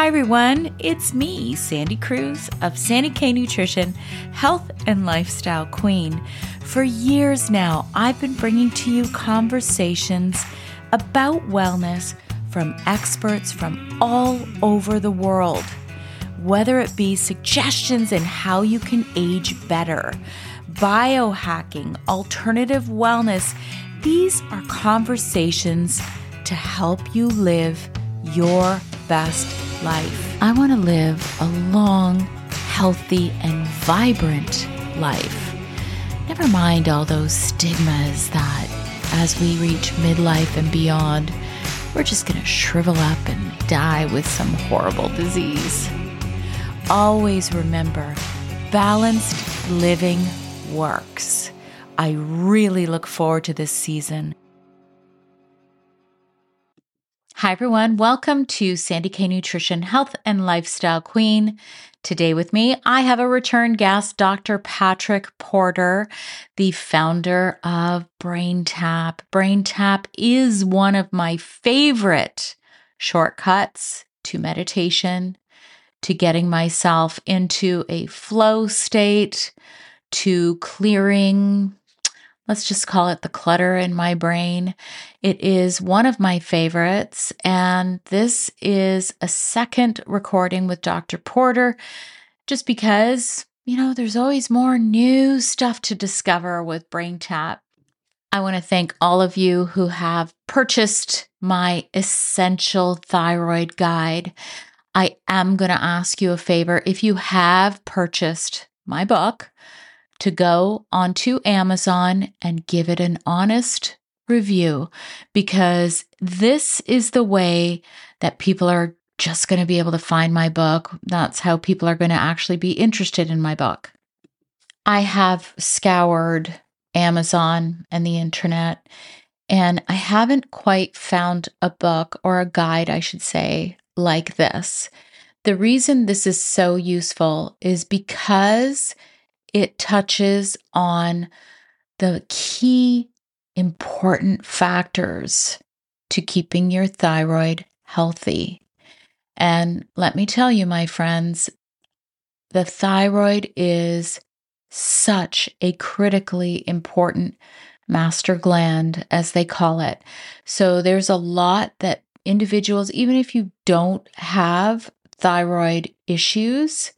Hi everyone, it's me, Sandy Cruz of Sandy K Nutrition, Health and Lifestyle Queen. For years now, I've been bringing to you conversations about wellness from experts from all over the world. Whether it be suggestions in how you can age better, biohacking, alternative wellness, these are conversations to help you live your best life. I want to live a long, healthy, and vibrant life. Never mind all those stigmas that as we reach midlife and beyond, we're just going to shrivel up and die with some horrible disease. Always remember, balanced living works. I really look forward to this season. Hi everyone, welcome to Sandy K Nutrition, Health and Lifestyle Queen. Today with me, I have a return guest, Dr. Patrick Porter, the founder of BrainTap. BrainTap is one of my favorite shortcuts to meditation, to getting myself into a flow state, to clearing, let's just call it the clutter in my brain. It is one of my favorites, and this is a second recording with Dr. Porter, just because, there's always more new stuff to discover with BrainTap. I want to thank all of you who have purchased my Essential Thyroid Guide. I am going to ask you a favor. If you have purchased my book, to go onto Amazon and give it an honest review, because this is the way that people are just going to be able to find my book. That's how people are going to actually be interested in my book. I have scoured Amazon and the internet, and I haven't quite found a book or a guide, I should say, like this. The reason this is so useful is because it touches on the key important factors to keeping your thyroid healthy. And let me tell you, my friends, the thyroid is such a critically important master gland, as they call it. So there's a lot that individuals, even if you don't have thyroid issues,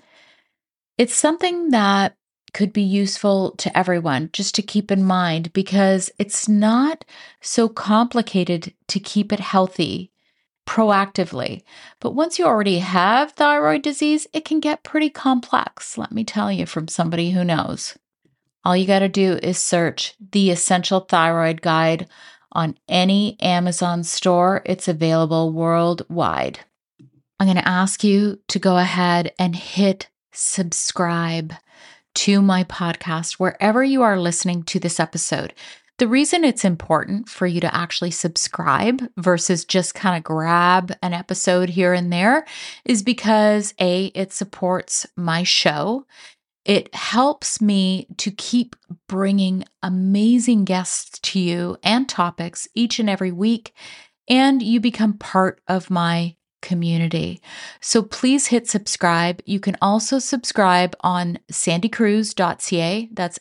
it's something that could be useful to everyone, just to keep in mind, because it's not so complicated to keep it healthy proactively. But once you already have thyroid disease, it can get pretty complex, let me tell you from somebody who knows. All you got to do is search the Essential Thyroid Guide on any Amazon store. It's available worldwide. I'm going to ask you to go ahead and hit subscribe to my podcast wherever you are listening to this episode. The reason it's important for you to actually subscribe versus just kind of grab an episode here and there is because A, it supports my show. It helps me to keep bringing amazing guests to you and topics each and every week, and you become part of my community. So please hit subscribe. You can also subscribe on sandycruz.ca. That's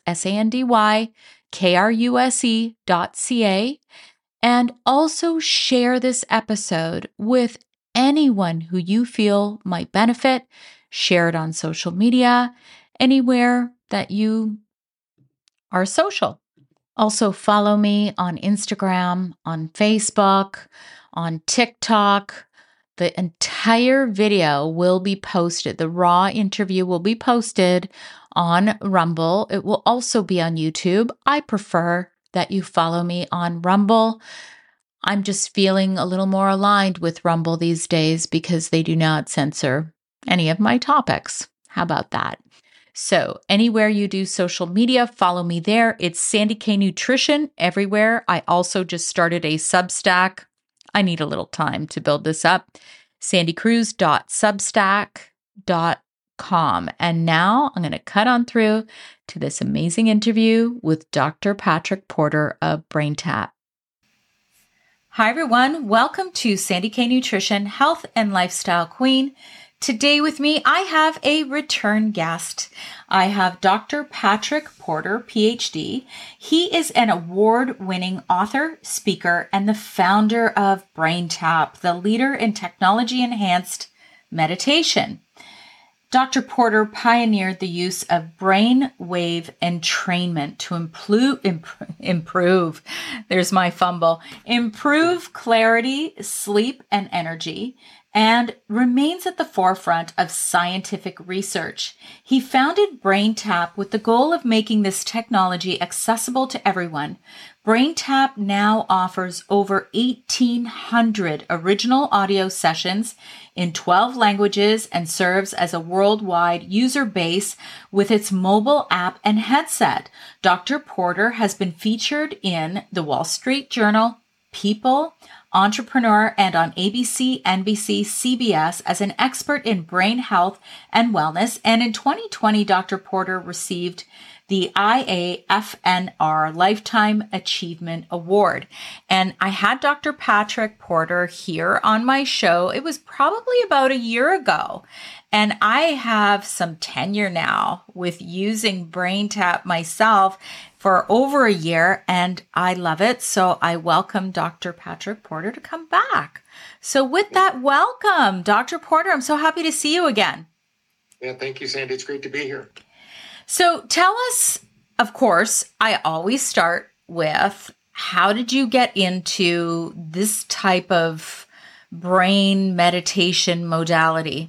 SANDYKRUSE.ca. And also share this episode with anyone who you feel might benefit. Share it on social media, anywhere that you are social. Also follow me on Instagram, on Facebook, on TikTok. The entire video will be posted. The raw interview will be posted on Rumble. It will also be on YouTube. I prefer that you follow me on Rumble. I'm just feeling a little more aligned with Rumble these days because they do not censor any of my topics. How about that? So anywhere you do social media, follow me there. It's Sandy K Nutrition everywhere. I also just started a Substack. I need a little time to build this up. sandycruz.substack.com. And now I'm going to cut on through to this amazing interview with Dr. Patrick Porter of BrainTap. Hi, everyone. Welcome to Sandy K Nutrition, Health and Lifestyle Queen. Today with me, I have a return guest. I have Dr. Patrick Porter, PhD. He is an award-winning author, speaker, and the founder of BrainTap, the leader in technology-enhanced meditation. Dr. Porter pioneered the use of brainwave entrainment to improve clarity, sleep, and energy, and remains at the forefront of scientific research. He founded BrainTap with the goal of making this technology accessible to everyone. BrainTap now offers over 1,800 original audio sessions in 12 languages and serves as a worldwide user base with its mobile app and headset. Dr. Porter has been featured in the Wall Street Journal, People, Entrepreneur, and on ABC, NBC, CBS as an expert in brain health and wellness. And in 2020, Dr. Porter received the IAFNR Lifetime Achievement Award. And I had Dr. Patrick Porter here on my show. It was probably about a year ago. And I have some tenure now with using BrainTap myself for over a year, and I love it. So I welcome Dr. Patrick Porter to come back. So with that, welcome, Dr. Porter. I'm so happy to see you again. Yeah, thank you, Sandy. It's great to be here. So tell us, of course, I always start with, how did you get into this type of brain meditation modality?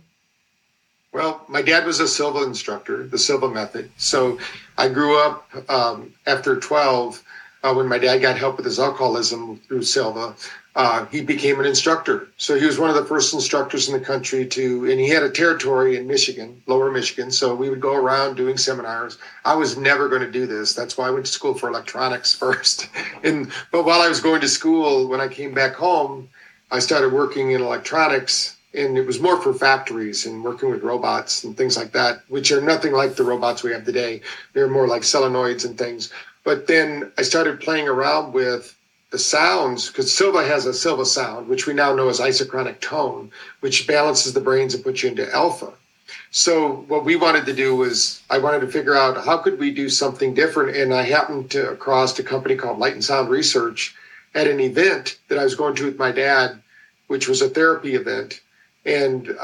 Well, my dad was a Silva instructor, the Silva method. So I grew up after 12, when my dad got help with his alcoholism through Silva. He became an instructor. So he was one of the first instructors in the country and he had a territory in Michigan, lower Michigan. So we would go around doing seminars. I was never going to do this. That's why I went to school for electronics first. But while I was going to school, when I came back home, I started working in electronics. And it was more for factories and working with robots and things like that, which are nothing like the robots we have today. They're more like solenoids and things. But then I started playing around with the sounds, because Silva has a Silva sound, which we now know as isochronic tone, which balances the brains and puts you into alpha. So what we wanted to do was, I wanted to figure out how could we do something different. And I happened to across a company called Light and Sound Research at an event that I was going to with my dad, which was a therapy event. And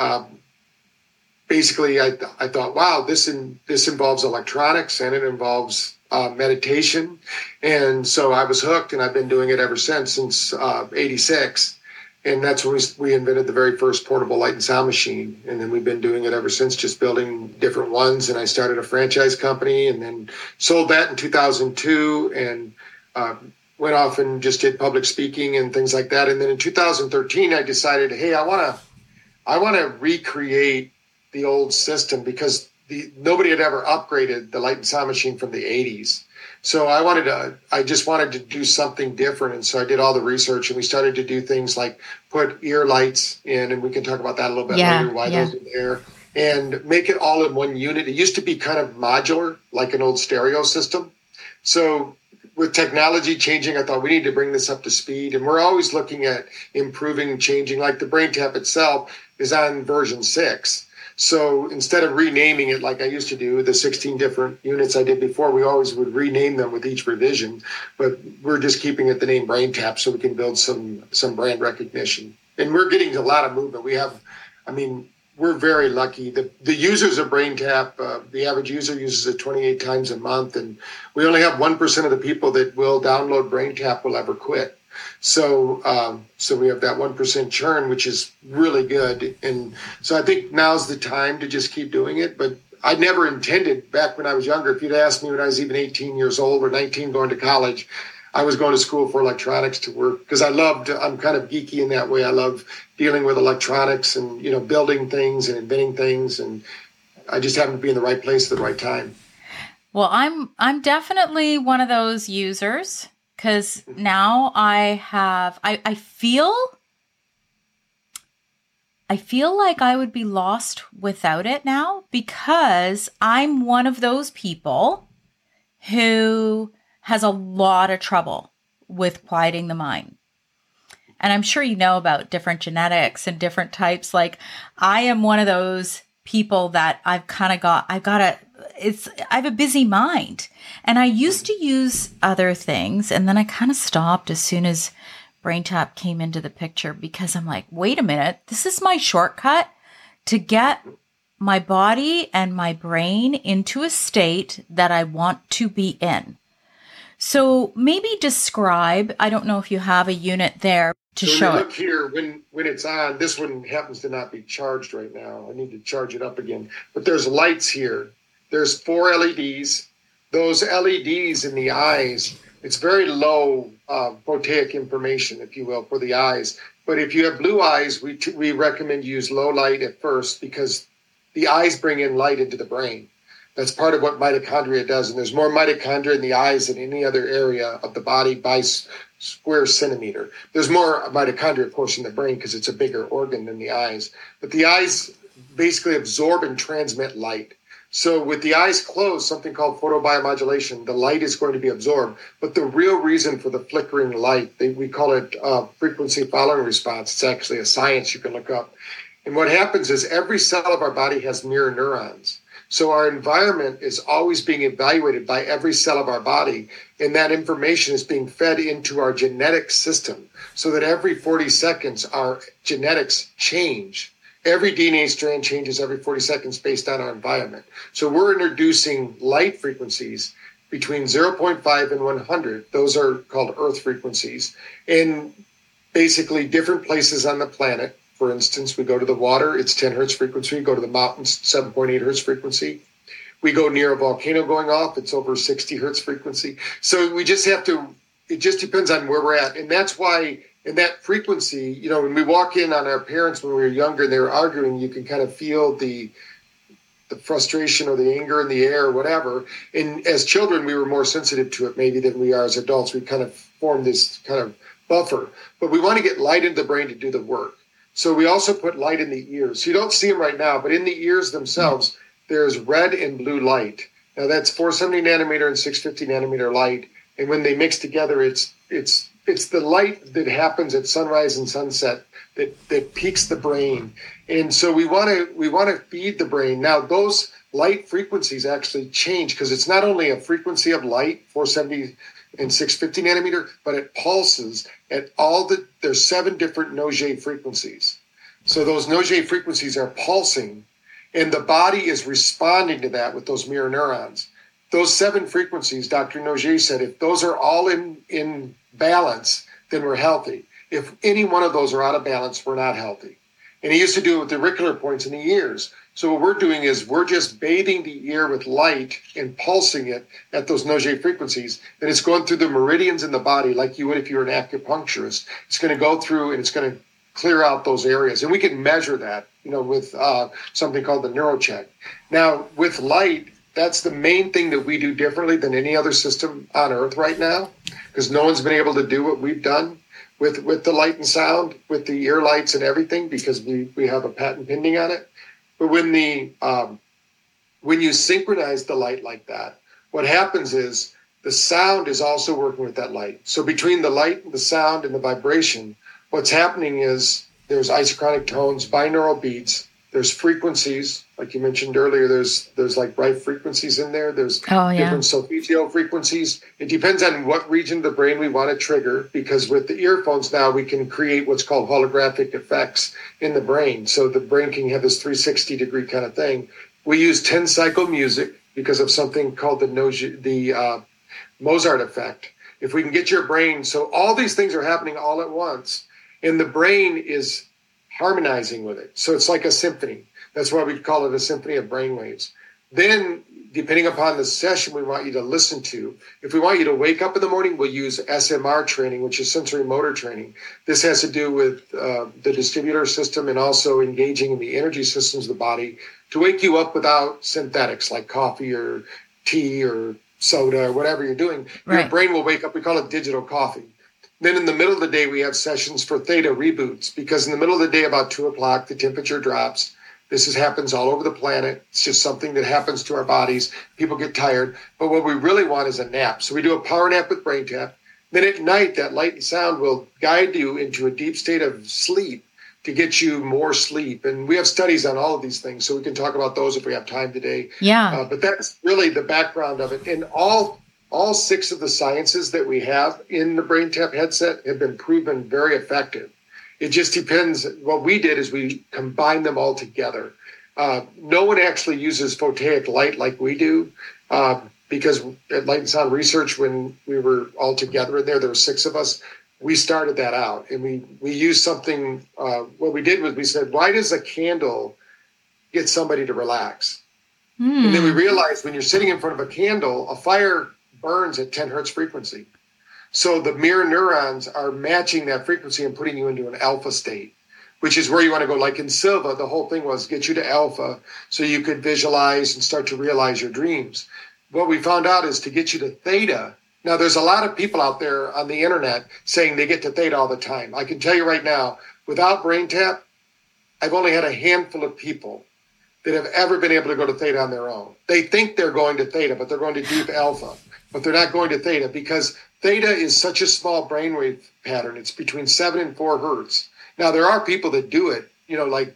basically, I thought, wow, this involves electronics and it involves meditation. And so I was hooked, and I've been doing it ever since 86. And that's when we invented the very first portable light and sound machine. And then we've been doing it ever since, just building different ones. And I started a franchise company and then sold that in 2002 and went off and just did public speaking and things like that. And then in 2013, I decided, hey, I want to recreate the old system, because nobody had ever upgraded the light and sound machine from the 80s. So I just wanted to do something different. And so I did all the research, and we started to do things like put ear lights in, and we can talk about that a little bit later, why those are there, and make it all in one unit. It used to be kind of modular, like an old stereo system. So with technology changing, I thought we need to bring this up to speed. And we're always looking at improving, changing, like the BrainTap itself is on version 6. So instead of renaming it like I used to do, the 16 different units I did before, we always would rename them with each revision. But we're just keeping it the name BrainTap so we can build some brand recognition. And we're getting a lot of movement. We're very lucky. The users of BrainTap, the average user uses it 28 times a month. And we only have 1% of the people that will download BrainTap will ever quit. So we have that 1% churn, which is really good. And so I think now's the time to just keep doing it. But I never intended, back when I was younger, if you'd asked me when I was even 18 years old or 19 going to college, I was going to school for electronics to work, because I'm kind of geeky in that way. I love dealing with electronics and, building things and inventing things. And I just happened to be in the right place at the right time. Well, I'm definitely one of those users, because now I feel like I would be lost without it now, because I'm one of those people who has a lot of trouble with quieting the mind. And I'm sure you know about different genetics and different types. Like I am one of those people that I have a busy mind. And I used to use other things, and then I kind of stopped as soon as BrainTap came into the picture, because I'm like, wait a minute, this is my shortcut to get my body and my brain into a state that I want to be in. So maybe describe, I don't know if you have a unit there to show it. Look here, when it's on, this one happens to not be charged right now. I need to charge it up again. But there's lights here. There's 4 LEDs. Those LEDs in the eyes, it's very low photic information, if you will, for the eyes. But if you have blue eyes, we recommend you use low light at first, because the eyes bring in light into the brain. That's part of what mitochondria does. And there's more mitochondria in the eyes than any other area of the body by square centimeter. There's more mitochondria, of course, in the brain because it's a bigger organ than the eyes. But the eyes basically absorb and transmit light. So with the eyes closed, something called photobiomodulation, the light is going to be absorbed. But the real reason for the flickering light, we call it frequency following response. It's actually a science you can look up. And what happens is every cell of our body has mirror neurons. So our environment is always being evaluated by every cell of our body, and that information is being fed into our genetic system, so that every 40 seconds our genetics change. Every DNA strand changes every 40 seconds based on our environment. So we're introducing light frequencies between 0.5 and 100. Those are called Earth frequencies, in basically different places on the planet. For instance, we go to the water, it's 10 hertz frequency. We go to the mountains, 7.8 hertz frequency. We go near a volcano going off, it's over 60 hertz frequency. So we just have to, it just depends on where we're at. And that's why in that frequency, when we walk in on our parents when we were younger and they were arguing, you can kind of feel the frustration or the anger in the air or whatever. And as children, we were more sensitive to it maybe than we are as adults. We kind of formed this kind of buffer. But we want to get light into the brain to do the work. So we also put light in the ears. So you don't see them right now, but in the ears themselves, there's red and blue light. Now that's 470 nanometer and 650 nanometer light. And when they mix together, it's the light that happens at sunrise and sunset that peaks the brain. And so we want to feed the brain. Now those light frequencies actually change, because it's not only a frequency of light, 470 and 650 nanometer, but it pulses at there's 7 different Nogier frequencies. So those Nogier frequencies are pulsing, and the body is responding to that with those mirror neurons. Those 7 frequencies, Dr. Nogier said, if those are all in balance, then we're healthy. If any one of those are out of balance, we're not healthy. And he used to do it with the auricular points in the ears. So what we're doing is we're just bathing the ear with light and pulsing it at those Nogier frequencies. And it's going through the meridians in the body like you would if you were an acupuncturist. It's going to go through and it's going to clear out those areas. And we can measure that, with something called the NeuroCheck. Now, with light, that's the main thing that we do differently than any other system on Earth right now, because no one's been able to do what we've done with the light and sound, with the ear lights and everything, because we have a patent pending on it. But when you synchronize the light like that, what happens is the sound is also working with that light. So between the light, the sound, and the vibration, what's happening is there's isochronic tones, binaural beats, there's frequencies, like you mentioned earlier, there's like bright frequencies in there, there's different solfeggio frequencies. It depends on what region of the brain we want to trigger, because with the earphones now we can create what's called holographic effects in the brain. So the brain can have this 360-degree kind of thing. We use 10-cycle music because of something called the Mozart effect. If we can get your brain, so all these things are happening all at once, and the brain is harmonizing with it. So it's like a symphony. That's why we call it a symphony of brainwaves. Then, depending upon the session we want you to listen to, if we want you to wake up in the morning, we'll use SMR training, which is sensory motor training. This has to do with the vestibular system and also engaging in the energy systems of the body to wake you up without synthetics like coffee or tea or soda or whatever you're doing. Right. Your brain will wake up. We call it digital coffee. Then in the middle of the day, we have sessions for theta reboots, because in the middle of the day, about 2 o'clock, the temperature drops. This happens all over the planet. It's just something that happens to our bodies. People get tired. But what we really want is a nap. So we do a power nap with BrainTap. Then at night, that light and sound will guide you into a deep state of sleep to get you more sleep. And we have studies on all of these things, so we can talk about those if we have time today. Yeah. But that's really the background of it. And all 6 of the sciences that we have in the BrainTap headset have been proven very effective. It just depends. What we did is we combined them all together. No one actually uses photic light like we do, because at Light and Sound Research, when we were all together in there were 6 of us. We started that out, and we used something. What we did was we said, why does a candle get somebody to relax? And then we realized when you're sitting in front of a candle, a fire burns at 10 hertz frequency. So the mirror neurons are matching that frequency and putting you into an alpha state, which is where you want to go. Like in Silva, the whole thing was get you to alpha so you could visualize and start to realize your dreams. What we found out is to get you to theta. Now, there's a lot of people out there on the internet saying they get to theta all the time. I can tell you right now, without BrainTap, I've only had a handful of people that have ever been able to go to theta on their own. They think they're going to theta, but they're going to deep alpha. But they're not going to theta because theta is such a small brainwave pattern. It's between 7 and 4 hertz. Now, there are people that do it, like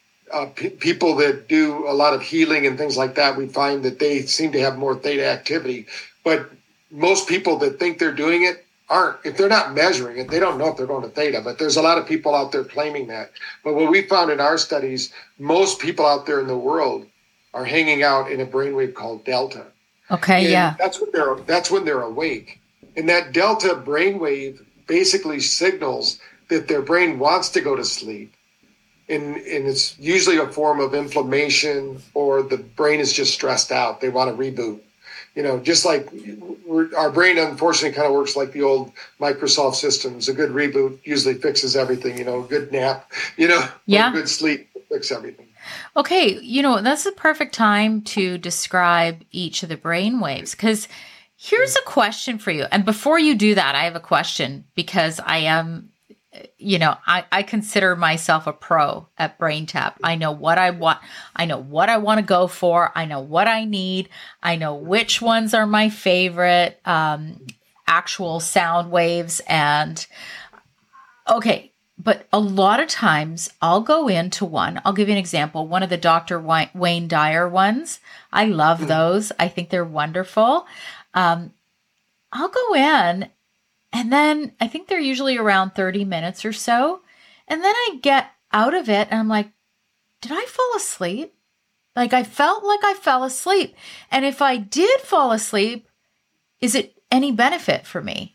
people that do a lot of healing and things like that. We find that they seem to have more theta activity. But most people that think they're doing it aren't. If they're not measuring it, they don't know if they're going to theta. But there's a lot of people out there claiming that. But what we found in our studies, most people out there in the world are hanging out in a brainwave called delta. Okay, and yeah. That's when they're awake. And that delta brainwave basically signals that their brain wants to go to sleep. And it's usually a form of inflammation, or the brain is just stressed out. They want to reboot. Just like our brain, unfortunately, kind of works like the old Microsoft systems. A good reboot usually fixes everything. A good nap, Yeah. good sleep fix everything. Okay, that's the perfect time to describe each of the brain waves, because here's a question for you. And before you do that, I have a question, because I am, I consider myself a pro at BrainTap. I know what I want. I know what I want to go for. I know what I need. I know which ones are my favorite actual sound waves. And okay. But a lot of times I'll go into one. I'll give you an example. One of the Dr. Wayne Dyer ones. I love those. I think they're wonderful. I'll go in, and then I think they're usually around 30 minutes or so. And then I get out of it and I'm like, did I fall asleep? Like, I felt like I fell asleep. And if I did fall asleep, is it any benefit for me?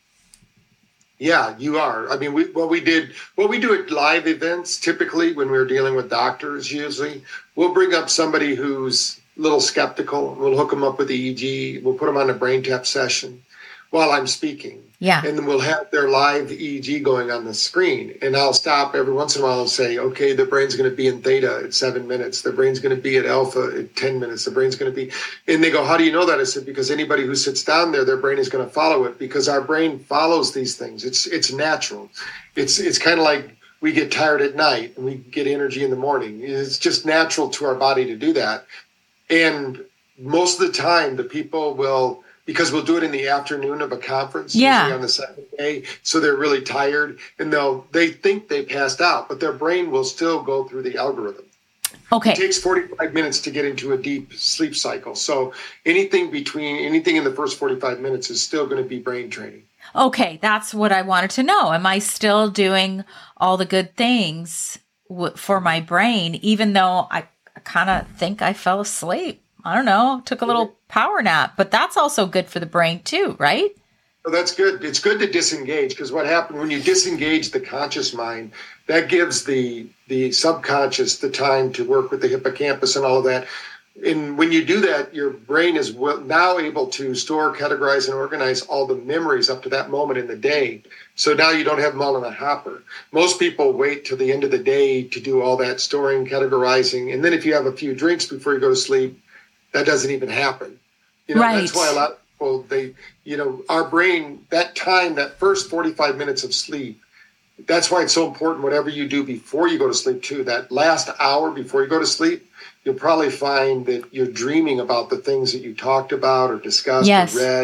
Yeah, you are. I mean, what we do at live events, typically when we're dealing with doctors, usually we'll bring up somebody who's a little skeptical. We'll hook them up with EEG. We'll put them on a BrainTap session while I'm speaking. Yeah. And then we'll have their live EEG going on the screen. And I'll stop every once in a while and say, okay, the brain's going to be in theta at 7 minutes. The brain's going to be at alpha at 10 minutes. The brain's going to be, and they go, how do you know that? I said, because anybody who sits down there, their brain is going to follow it, because our brain follows these things. It's natural. It's kind of like we get tired at night and we get energy in the morning. It's just natural to our body to do that. And most of the time, the people will, because we'll do it in the afternoon of a conference, usually on the second day, so they're really tired, and they think they passed out, but their brain will still go through the algorithm. Okay. It takes 45 minutes to get into a deep sleep cycle. So anything in the first 45 minutes is still going to be brain training. Okay, that's what I wanted to know. Am I still doing all the good things for my brain, even though I kind of think I fell asleep? I don't know, took a little power nap, but that's also good for the brain too, right? Well, that's good. It's good to disengage, because what happens when you disengage the conscious mind, that gives the subconscious the time to work with the hippocampus and all of that. And when you do that, your brain is now able to store, categorize, and organize all the memories up to that moment in the day. So now you don't have them all in a hopper. Most people wait till the end of the day to do all that storing, categorizing. And then if you have a few drinks before you go to sleep, that doesn't even happen. Right. That's why a lot of people, our brain, that time, that first 45 minutes of sleep, that's why it's so important, whatever you do before you go to sleep too, that last hour before you go to sleep, you'll probably find that you're dreaming about the things that you talked about or discussed or read.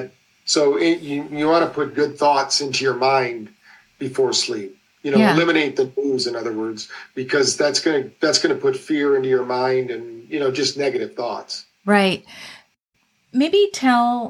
So you want to put good thoughts into your mind before sleep. Eliminate the news, in other words, because that's going to put fear into your mind and, just negative thoughts. Right. Maybe tell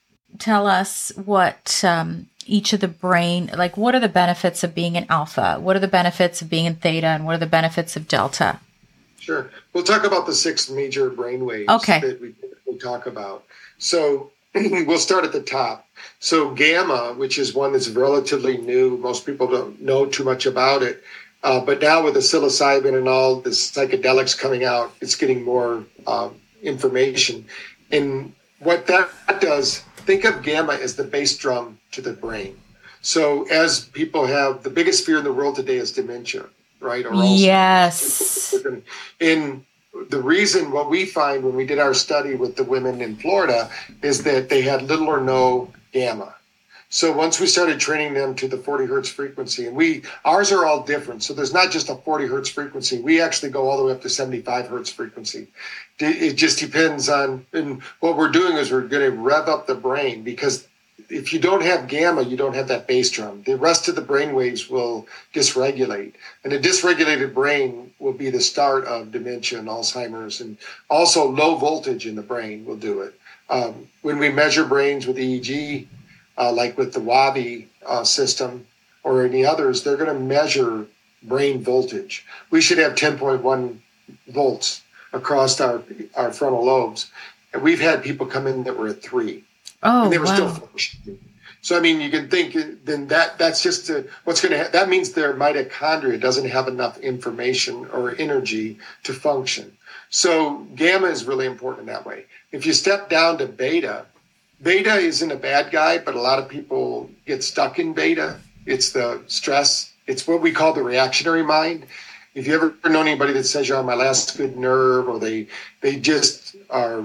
us what each of the brain, like what are the benefits of being in alpha? What are the benefits of being in theta? And what are the benefits of delta? Sure. We'll talk about the 6 major brain waves that we talk about. So we'll start at the top. So gamma, which is one that's relatively new, most people don't know too much about it. But now with the psilocybin and all the psychedelics coming out, it's getting more information. And what that does, think of gamma as the bass drum to the brain. So as people have, the biggest fear in the world today is dementia, right? Or yes. And the reason, what we find when we did our study with the women in Florida, is that they had little or no gamma. So once we started training them to the 40 hertz frequency, and ours are all different. So there's not just a 40 hertz frequency. We actually go all the way up to 75 hertz frequency. It just depends on, and what we're doing is we're going to rev up the brain, because if you don't have gamma, you don't have that bass drum. The rest of the brain waves will dysregulate. And a dysregulated brain will be the start of dementia and Alzheimer's. And also low voltage in the brain will do it. When we measure brains with EEG, like with the WAVI system or any others, they're going to measure brain voltage. We should have 10.1 volts across our frontal lobes. And we've had people come in that were at 3. Oh, and they were still functioning. So, I mean, you can think then that's just what's going to that means their mitochondria doesn't have enough information or energy to function. So gamma is really important in that way. If you step down to beta isn't a bad guy, but a lot of people get stuck in beta. It's the stress. It's what we call the reactionary mind. If you ever know anybody that says you're on my last good nerve, or they just are,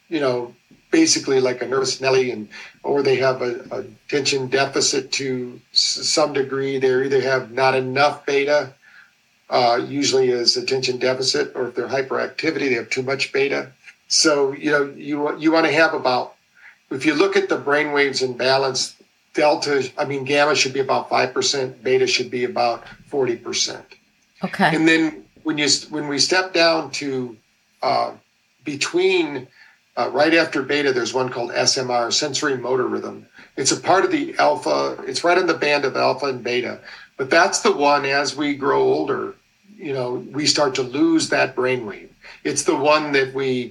basically like a nervous Nelly, or they have a attention deficit to some degree. They either have not enough beta, usually is attention deficit, or if they're hyperactivity, they have too much beta. So, you want to have about, if you look at the brain waves in balance, gamma should be about 5%, beta should be about 40%. Okay. And then when we step down to between right after beta, there's one called SMR, sensory motor rhythm. It's a part of the alpha. It's right in the band of alpha and beta. But that's the one, as we grow older, we start to lose that brainwave. It's the one that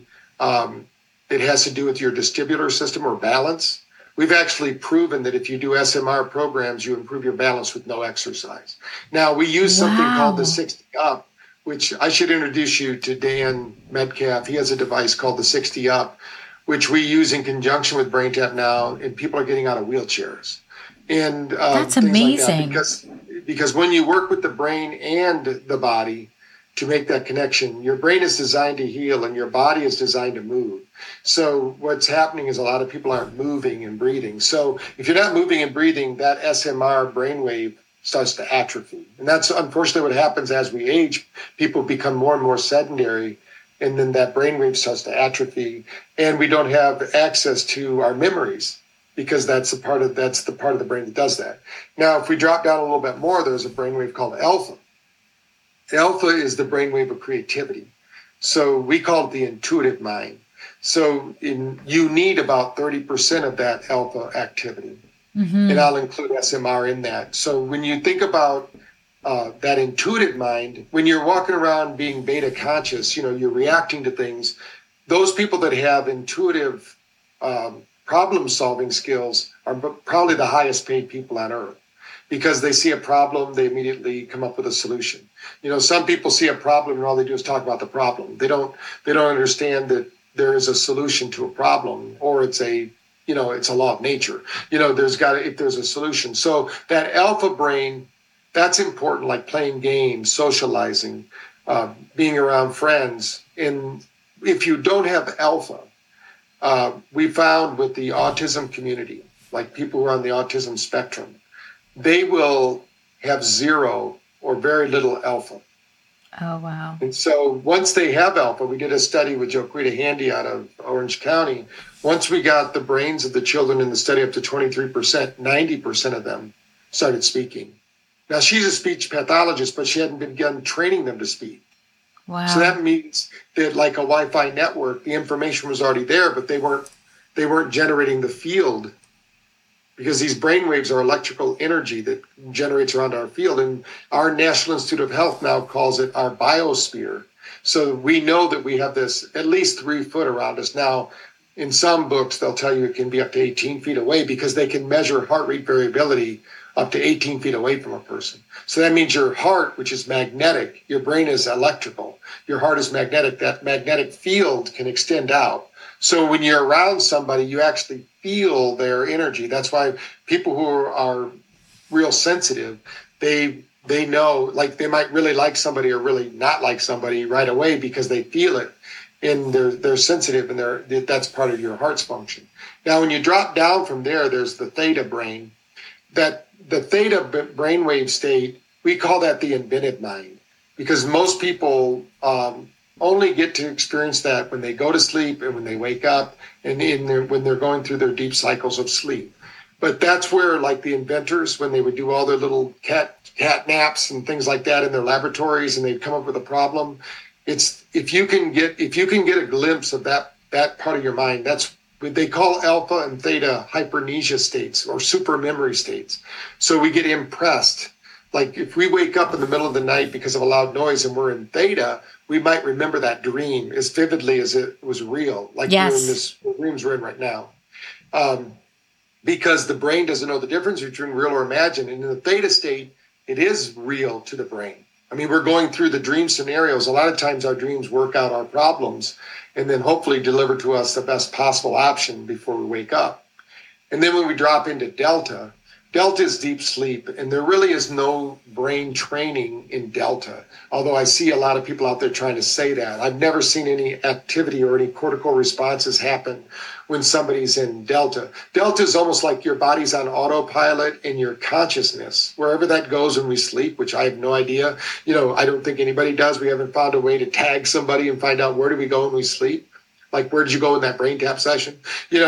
it has to do with your vestibular system or balance. We've actually proven that if you do SMR programs, you improve your balance with no exercise. Now, we use something called the 60 Up, which I should introduce you to Dan Metcalf. He has a device called the 60 Up, which we use in conjunction with BrainTap now, and people are getting out of wheelchairs. And that's amazing. Like that because when you work with the brain and the body to make that connection, your brain is designed to heal and your body is designed to move. So what's happening is a lot of people aren't moving and breathing. So if you're not moving and breathing, that SMR brainwave starts to atrophy. And that's unfortunately what happens as we age. People become more and more sedentary, and then that brainwave starts to atrophy, and we don't have access to our memories, because that's the part of the brain that does that. Now, if we drop down a little bit more, there's a brainwave called alpha. Alpha is the brainwave of creativity. So we call it the intuitive mind. So you need about 30% of that alpha activity. Mm-hmm. And I'll include SMR in that. So when you think about that intuitive mind, when you're walking around being beta conscious, you're reacting to things. Those people that have intuitive problem-solving skills are probably the highest paid people on earth, because they see a problem, they immediately come up with a solution. Some people see a problem and all they do is talk about the problem. They don't understand that there is a solution to a problem, or it's a law of nature. If there's a solution. So that alpha brain, that's important, like playing games, socializing, being around friends. And if you don't have alpha, we found with the autism community, like people who are on the autism spectrum, they will have zero or very little alpha. Oh, wow. And so once they have alpha, we did a study with Joquita Handy out of Orange County. Once we got the brains of the children in the study up to 23%, 90% of them started speaking. Now, she's a speech pathologist, but she hadn't begun training them to speak. Wow. So that means that, like a Wi-Fi network, the information was already there, but they weren't generating the field, because these brain waves are electrical energy that generates around our field. And our National Institute of Health now calls it our biosphere. So we know that we have this at least 3 foot around us. Now, in some books, they'll tell you it can be up to 18 feet away, because they can measure heart rate variability up to 18 feet away from a person. So that means your heart, which is magnetic, your brain is electrical. Your heart is magnetic. That magnetic field can extend out. So when you're around somebody, you actually feel their energy. That's why people who are real sensitive, they know, like, they might really like somebody or really not like somebody right away, because they feel it, and they're sensitive, and that's part of your heart's function. Now, when you drop down from there, there's the theta brain. That the theta brainwave state, we call that the invented mind, because most people only get to experience that when they go to sleep and when they wake up, and when they're going through their deep cycles of sleep. But that's where, like, the inventors, when they would do all their little cat naps and things like that in their laboratories, and they'd come up with a problem. It's if you can get a glimpse of that part of your mind, that's what they call alpha and theta hypermnesia states, or super memory states. So we get impressed. Like, if we wake up in the middle of the night because of a loud noise and we're in theta, we might remember that dream as vividly as it was real. Like, yes. We're in this dreams we're in right now. Because the brain doesn't know the difference between real or imagined. And in the theta state, it is real to the brain. I mean, we're going through the dream scenarios. A lot of times our dreams work out our problems and then hopefully deliver to us the best possible option before we wake up. And then when we drop into delta is deep sleep, and there really is no brain training in delta, although I see a lot of people out there trying to say that. I've never seen any activity or any cortical responses happen when somebody's in delta. Delta is almost like your body's on autopilot, and your consciousness, wherever that goes when we sleep, which I have no idea. I don't think anybody does. We haven't found a way to tag somebody and find out where do we go when we sleep. Like, where did you go in that brain tap session?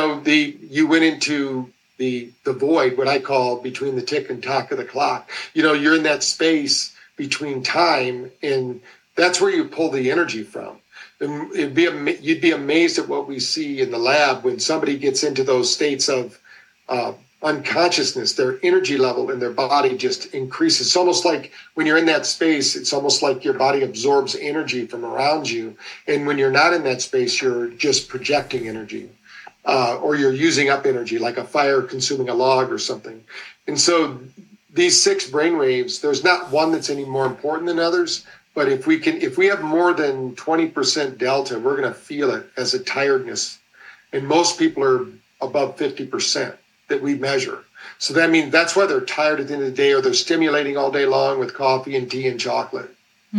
You went into the void, what I call between the tick and tock of the clock. You're in that space between time, and that's where you pull the energy from. And you'd be amazed at what we see in the lab when somebody gets into those states of unconsciousness. Their energy level in their body just increases. It's almost like when you're in that space, it's almost like your body absorbs energy from around you. And when you're not in that space, you're just projecting energy. Or you're using up energy, like a fire consuming a log or something. And so these 6 brainwaves, there's not one that's any more important than others. But if we have more than 20% delta, we're going to feel it as a tiredness. And most people are above 50% that we measure. So that means that's why they're tired at the end of the day, or they're stimulating all day long with coffee and tea and chocolate.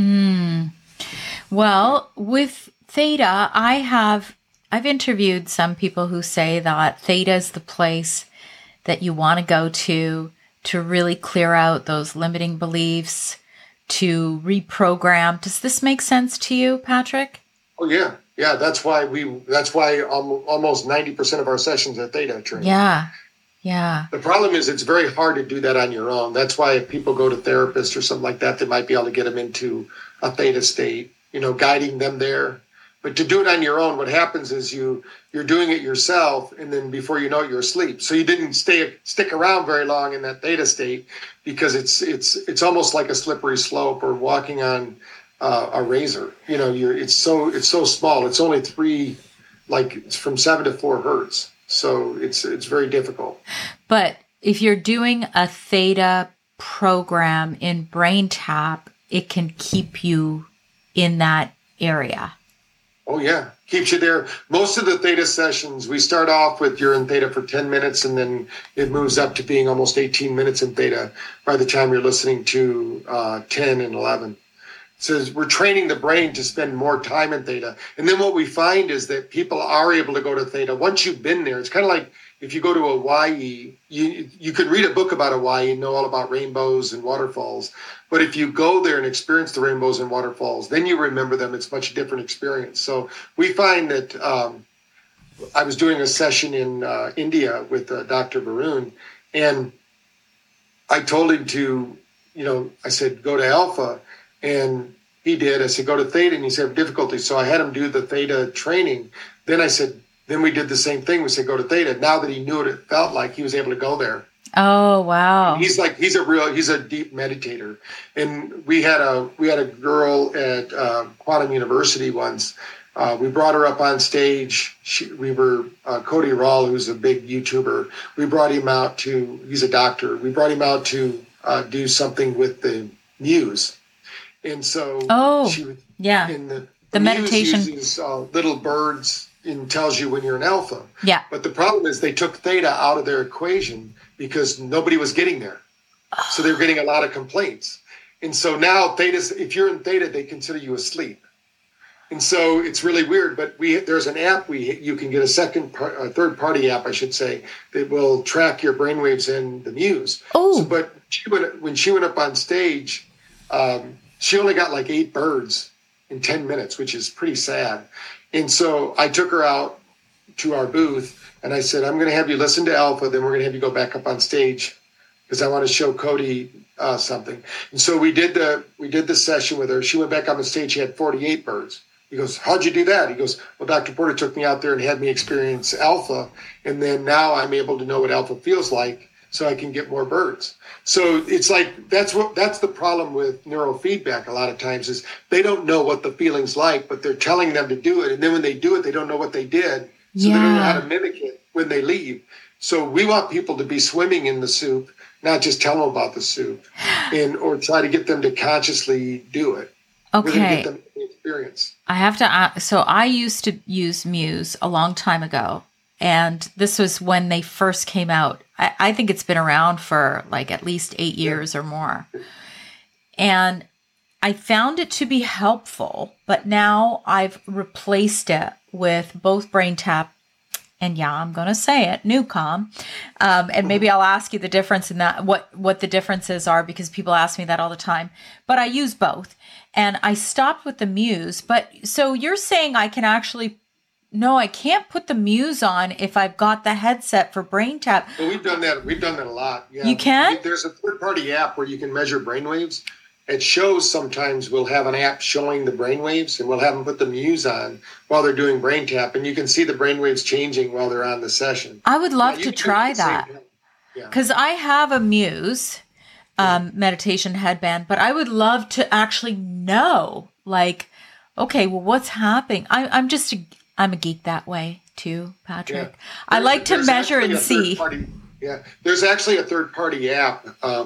Well, with theta, I've interviewed some people who say that theta is the place that you want to go to really clear out those limiting beliefs, to reprogram. Does this make sense to you, Patrick? Oh, yeah. Yeah, that's why almost 90% of our sessions are theta training. Yeah. The problem is it's very hard to do that on your own. That's why if people go to therapists or something like that, they might be able to get them into a theta state, guiding them there. But to do it on your own, what happens is you're doing it yourself, and then before you know it, you're asleep. So you didn't stick around very long in that theta state, because it's almost like a slippery slope or walking on a razor. It's so small. It's only it's from 7 to 4 hertz. So it's very difficult. But if you're doing a theta program in BrainTap, it can keep you in that area. Oh, yeah. Keeps you there. Most of the theta sessions, we start off with you're in theta for 10 minutes, and then it moves up to being almost 18 minutes in theta by the time you're listening to 10 and 11. So we're training the brain to spend more time in theta. And then what we find is that people are able to go to theta. Once you've been there, it's kind of like if you go to Hawaii, you could read a book about Hawaii and know all about rainbows and waterfalls. But if you go there and experience the rainbows and waterfalls, then you remember them. It's a much different experience. So we find that I was doing a session in India with Dr. Varun, and I told him to, I said, go to Alpha, and he did. I said, go to Theta, and he said, difficulty. So I had him do the Theta training. Then I said, then we did the same thing. We said, go to Theta. Now that he knew what it felt like, he was able to go there. Oh, wow. And he's a deep meditator. And we had a girl at Quantum University once. We brought her up on stage. Cody Rall, who's a big YouTuber. We brought him out he's a doctor. We brought him out to do something with the Muse. And so the meditation uses little birds and tells you when you're in alpha. Yeah. But the problem is they took Theta out of their equation because nobody was getting there. So they were getting a lot of complaints. And so now if you're in Theta, they consider you asleep. And so it's really weird, but there's an app you can get a third-party app, I should say, that will track your brainwaves in the Muse. Oh. But when she went up on stage, she only got like 8 birds in 10 minutes, which is pretty sad. And so I took her out to our booth, and I said, I'm going to have you listen to Alpha, then we're going to have you go back up on stage because I want to show Cody something. And so we did the session with her. She went back up on stage. She had 48 birds. He goes, how'd you do that? He goes, well, Dr. Porter took me out there and had me experience alpha. And then now I'm able to know what alpha feels like so I can get more birds. So it's like, that's the problem with neurofeedback a lot of times is they don't know what the feeling's like, but they're telling them to do it. And then when they do it, they don't know what they did. So they don't know how to mimic it when they leave. So we want people to be swimming in the soup, not just tell them about the soup or try to get them to consciously do it. Okay. Get them the experience. I have to ask, so I used to use Muse a long time ago, and this was when they first came out. I think it's been around for like at least 8 years or more. And I found it to be helpful, but now I've replaced it with both BrainTap and I'm going to say it, Newcom. And maybe I'll ask you the difference in that, what the differences are, because people ask me that all the time. But I use both. And I stopped with the Muse. But so you're saying I can actually, no, I can't put the Muse on if I've got the headset for BrainTap. Well, we've done that. We've done that a lot. Yeah. You can? There's a third-party app where you can measure brainwaves. At shows, sometimes we'll have an app showing the brainwaves, and we'll have them put the Muse on while they're doing BrainTap, and you can see the brainwaves changing while they're on the session. I would love to try that because I have a Muse meditation headband, but I would love to actually know, like, okay, well, what's happening? I'm a geek that way too, Patrick. Yeah. I like to measure and see. There's actually a third-party app.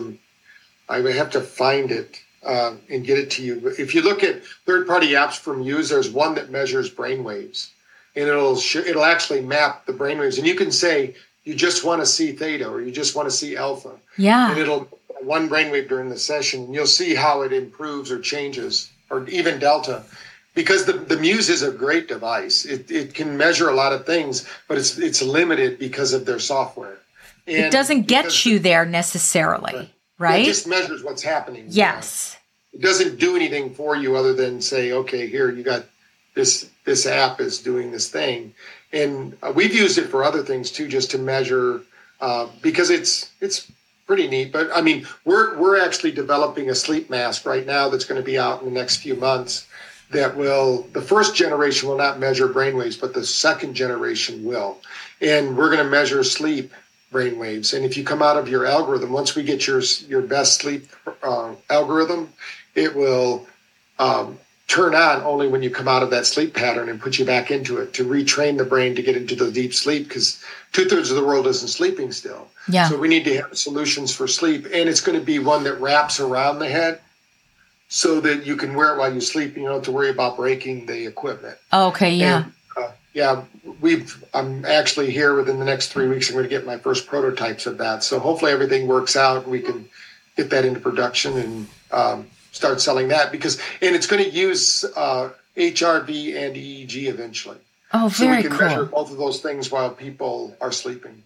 I would have to find it. And get it to you. If you look at third-party apps from Muse, there's one that measures brainwaves, and it'll actually map the brainwaves. And you can say you just want to see theta or you just want to see alpha. Yeah. And it'll one brainwave during the session, and you'll see how it improves or changes, or even delta. Because the Muse is a great device. It can measure a lot of things, but it's limited because of their software. And it doesn't get you there necessarily. Right? It just measures what's happening. Yes. It doesn't do anything for you other than say, okay, here, you got this app is doing this thing. And we've used it for other things too, just to measure, because it's pretty neat. But I mean, we're actually developing a sleep mask right now that's going to be out in the next few months the first generation will not measure brainwaves, but the second generation will. And we're going to measure sleep brainwaves. And if you come out of your algorithm, once we get your best sleep algorithm, it will turn on only when you come out of that sleep pattern and put you back into it to retrain the brain to get into the deep sleep, because 2/3 of the world isn't sleeping still. Yeah. So we need to have solutions for sleep. And it's going to be one that wraps around the head so that you can wear it while you sleep. You don't have to worry about breaking the equipment. Okay, yeah. And, I'm actually here within the next 3 weeks. I'm going to get my first prototypes of that. So hopefully everything works out and we can get that into production and start selling that, and it's going to use HRV and EEG eventually. Oh, So we very can cool. measure both of those things while people are sleeping.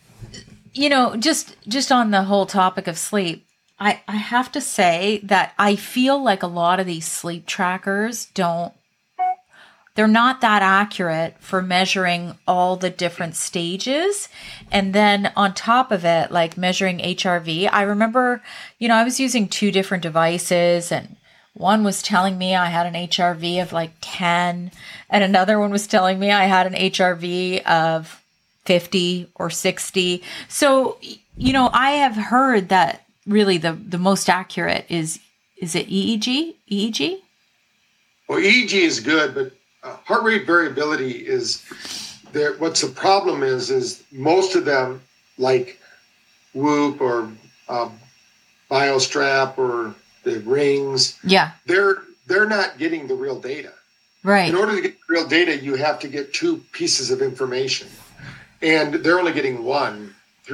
Just on the whole topic of sleep, I have to say that I feel like a lot of these sleep trackers they're not that accurate for measuring all the different stages. And then on top of it, like measuring HRV, I remember, I was using 2 different devices, and one was telling me I had an HRV of like 10, and another one was telling me I had an HRV of 50 or 60. So, I have heard that really the most accurate is it EEG? EEG? Well, EEG is good, but heart rate variability is there. What's the problem is most of them, like Whoop or BioStrap or the rings, they're not getting the real data. Right. In order to get the real data, you have to get 2 pieces of information, and they're only getting one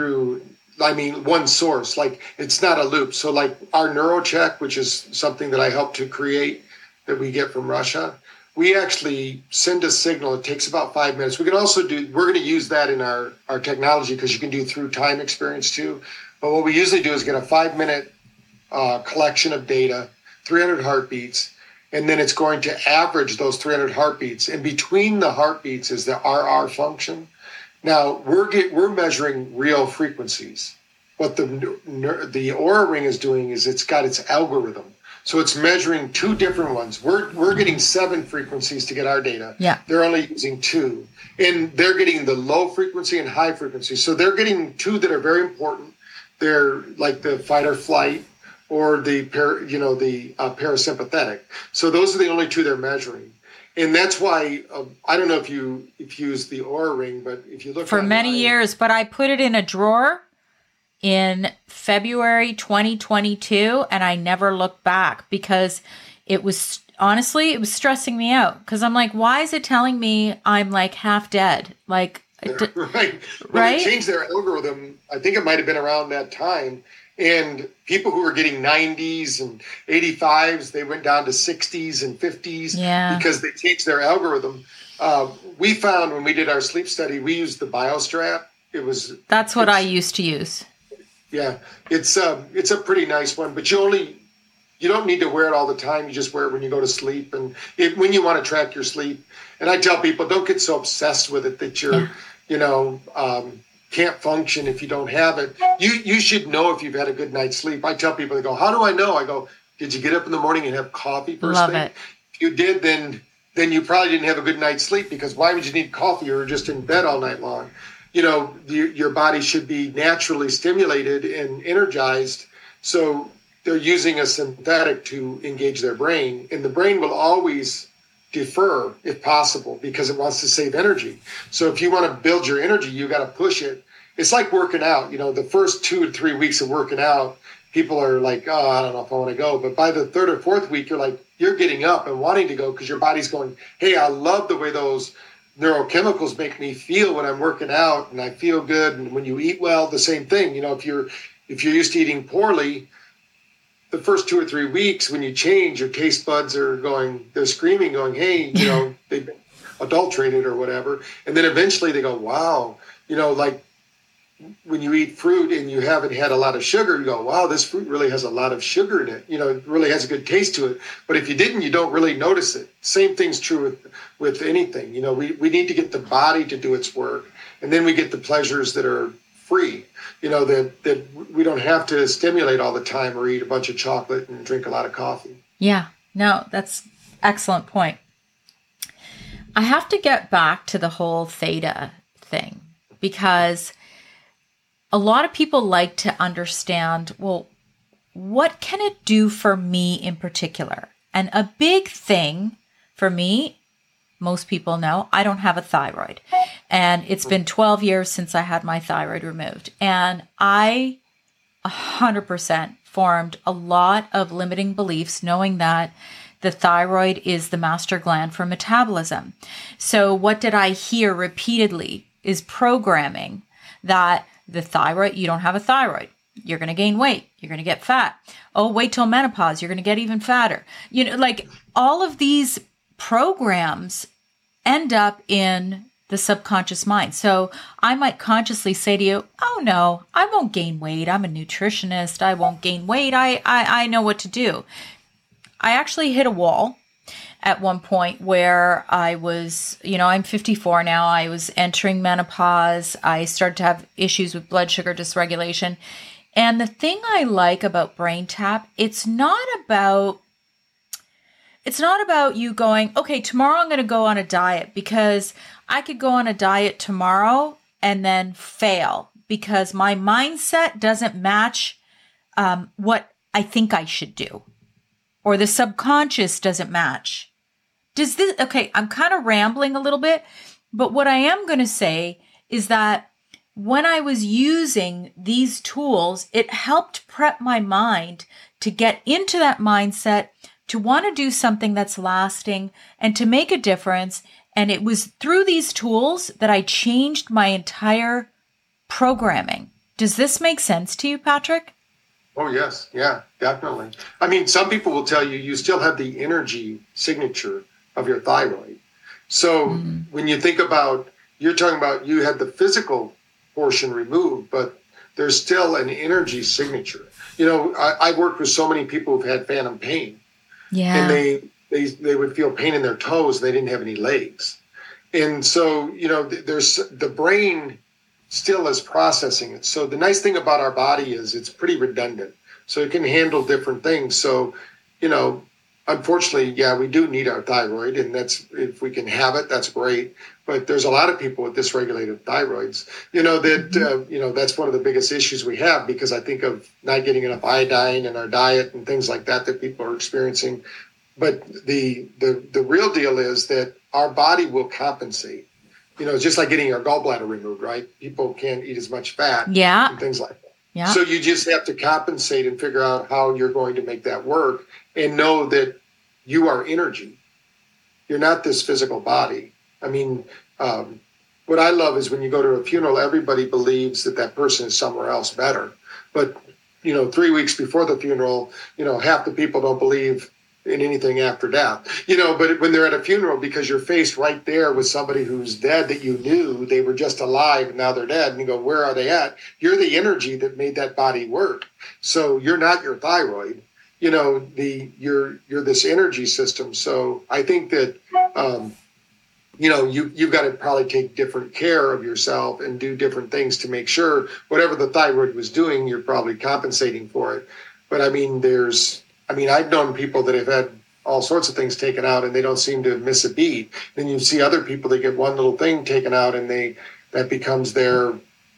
one source. Like, it's not a loop. So like our NeuroCheck, which is something that I helped to create that we get from Russia, we actually send a signal. It takes about 5 minutes. We're going to use that in our technology, because you can do through time experience too. But what we usually do is get a 5-minute collection of data, 300 heartbeats, and then it's going to average those 300 heartbeats. And between the heartbeats is the RR function. Now we're measuring real frequencies. What the Oura Ring is doing is it's got its algorithm. So it's measuring 2 different ones. We're getting 7 frequencies to get our data. Yeah. They're only using 2. And they're getting the low frequency and high frequency. So they're getting 2 that are very important. They're like the fight or flight or the parasympathetic. So those are the only 2 they're measuring. And that's why I don't know if you use the Oura Ring, but if you look for many years, but I put it in a drawer in February 2022, and I never looked back, because it was stressing me out, because I'm like, why is it telling me I'm like half dead? Like, right. Well, right? they changed their algorithm. I think it might have been around that time. And people who were getting 90s and 85s, they went down to 60s and 50s because they changed their algorithm. We found when we did our sleep study, we used the BioStrap. That's what I used to use. Yeah, it's a pretty nice one, but you don't need to wear it all the time. You just wear it when you go to sleep and when you want to track your sleep. And I tell people, don't get so obsessed with it that you're, can't function if you don't have it. You should know if you've had a good night's sleep. I tell people, they go, how do I know? I go, did you get up in the morning and have coffee first thing? Love it. If you did, then you probably didn't have a good night's sleep, because why would you need coffee? You were just in bed all night long. Your body should be naturally stimulated and energized. So they're using a synthetic to engage their brain, and the brain will always defer if possible, because it wants to save energy. So if you want to build your energy, you got to push it. It's like working out. The first 2 to 3 weeks of working out, people are like, oh, I don't know if I want to go. But by the 3rd or 4th week, you're getting up and wanting to go, because your body's going, hey, I love the way those neurochemicals make me feel when I'm working out, and I feel good. And when you eat well, the same thing. If you're used to eating poorly, the first 2 or 3 weeks, when you change, your taste buds are they're screaming, going, hey, they've been adulterated or whatever. And then eventually they go, wow, like when you eat fruit and you haven't had a lot of sugar, you go, wow, this fruit really has a lot of sugar in it. It really has a good taste to it. But if you didn't, you don't really notice it. Same thing's true with anything. We need to get the body to do its work, and then we get the pleasures that are free. That we don't have to stimulate all the time or eat a bunch of chocolate and drink a lot of coffee. Yeah, no, that's excellent point. I have to get back to the whole theta thing, because a lot of people like to understand, well, what can it do for me in particular? And a big thing for me, most people know, I don't have a thyroid. And it's been 12 years since I had my thyroid removed. And I 100% formed a lot of limiting beliefs, knowing that the thyroid is the master gland for metabolism. So what did I hear repeatedly is programming that the thyroid, you don't have a thyroid. You're going to gain weight. You're going to get fat. Oh, wait till menopause. You're going to get even fatter. Like all of these programs end up in the subconscious mind. So I might consciously say to you, oh no, I won't gain weight. I'm a nutritionist. I won't gain weight. I know what to do. I actually hit a wall at one point where I was, I'm 54 now. I was entering menopause. I started to have issues with blood sugar dysregulation. And the thing I like about BrainTap, it's not about you going, okay, tomorrow I'm going to go on a diet, because I could go on a diet tomorrow and then fail because my mindset doesn't match what I think I should do, or the subconscious doesn't match. Okay, I'm kind of rambling a little bit, but what I am going to say is that when I was using these tools, it helped prep my mind to get into that mindset, to want to do something that's lasting and to make a difference. And it was through these tools that I changed my entire programming. Does this make sense to you, Patrick? Oh, yes. Yeah, definitely. I mean, some people will tell you, you still have the energy signature of your thyroid. So when you think about, you're talking about you had the physical portion removed, but there's still an energy signature. I worked with so many people who've had phantom pain. Yeah. And they would feel pain in their toes. They didn't have any legs. And so, there's the brain still is processing it. So the nice thing about our body is it's pretty redundant. So it can handle different things. So, unfortunately, yeah, we do need our thyroid, and that's, if we can have it, that's great. But there's a lot of people with dysregulated thyroids, that's one of the biggest issues we have, because I think of not getting enough iodine in our diet and things like that people are experiencing. But the real deal is that our body will compensate. It's just like getting your gallbladder removed, right? People can't eat as much fat and things like that. Yeah. So you just have to compensate and figure out how you're going to make that work, and know that you are energy. You're not this physical body. I mean, what I love is when you go to a funeral, everybody believes that person is somewhere else better. But, 3 weeks before the funeral, half the people don't believe in anything after death, but when they're at a funeral, because you're faced right there with somebody who's dead that you knew they were just alive and now they're dead, and you go, where are they at? You're the energy that made that body work. So you're not your thyroid, you're this energy system. So I think that, you've got to probably take different care of yourself and do different things to make sure whatever the thyroid was doing, you're probably compensating for it. But I've known people that have had all sorts of things taken out and they don't seem to miss a beat. Then you see other people that get one little thing taken out and that becomes their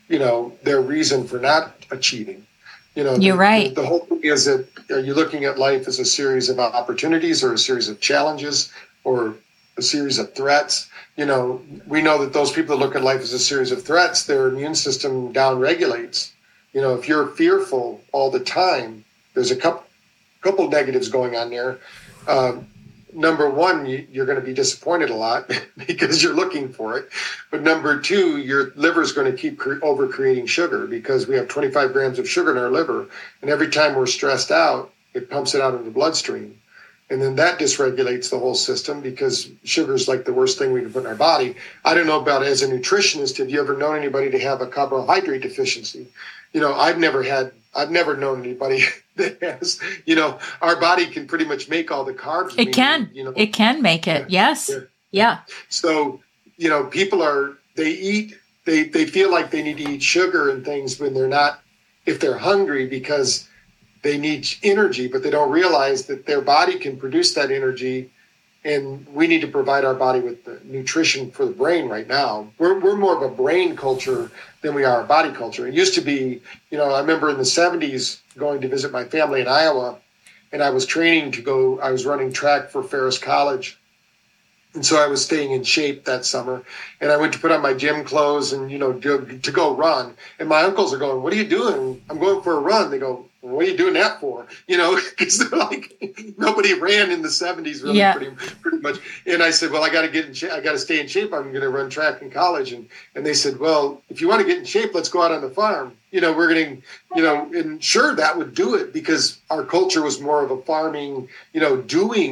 reason for not achieving. You're right. The whole thing is that, are you looking at life as a series of opportunities or a series of challenges or a series of threats? We know that those people that look at life as a series of threats, their immune system downregulates. If you're fearful all the time, there's a couple negatives going on there. Number one, you're going to be disappointed a lot because you're looking for it. But number two, your liver is going to keep over creating sugar, because we have 25 grams of sugar in our liver. And every time we're stressed out, it pumps it out in the bloodstream. And then that dysregulates the whole system, because sugar is like the worst thing we can put in our body. I don't know about, as a nutritionist, have you ever known anybody to have a carbohydrate deficiency? I've never known anybody that has, our body can pretty much make all the carbs. It can make it. Yeah. Yes. Yeah. So, people they feel like they need to eat sugar and things when they're not, if they're hungry, because they need energy, but they don't realize that their body can produce that energy. And we need to provide our body with the nutrition for the brain right now. We're more of a brain culture than we are a body culture. It used to be, I remember in the 70s going to visit my family in Iowa, and I was training I was running track for Ferris College. And so I was staying in shape that summer, and I went to put on my gym clothes and, to go run. And my uncles are going, "What are you doing?" "I'm going for a run." They go, "Well, what are you doing that for?" Because they're like, nobody ran in the 70s really, pretty much. And I said, "Well, I got to get in shape. I got to stay in shape. I'm going to run track in college." And they said, "Well, if you want to get in shape, let's go out on the farm. We're going to, and sure, that would do it, because our culture was more of a farming, doing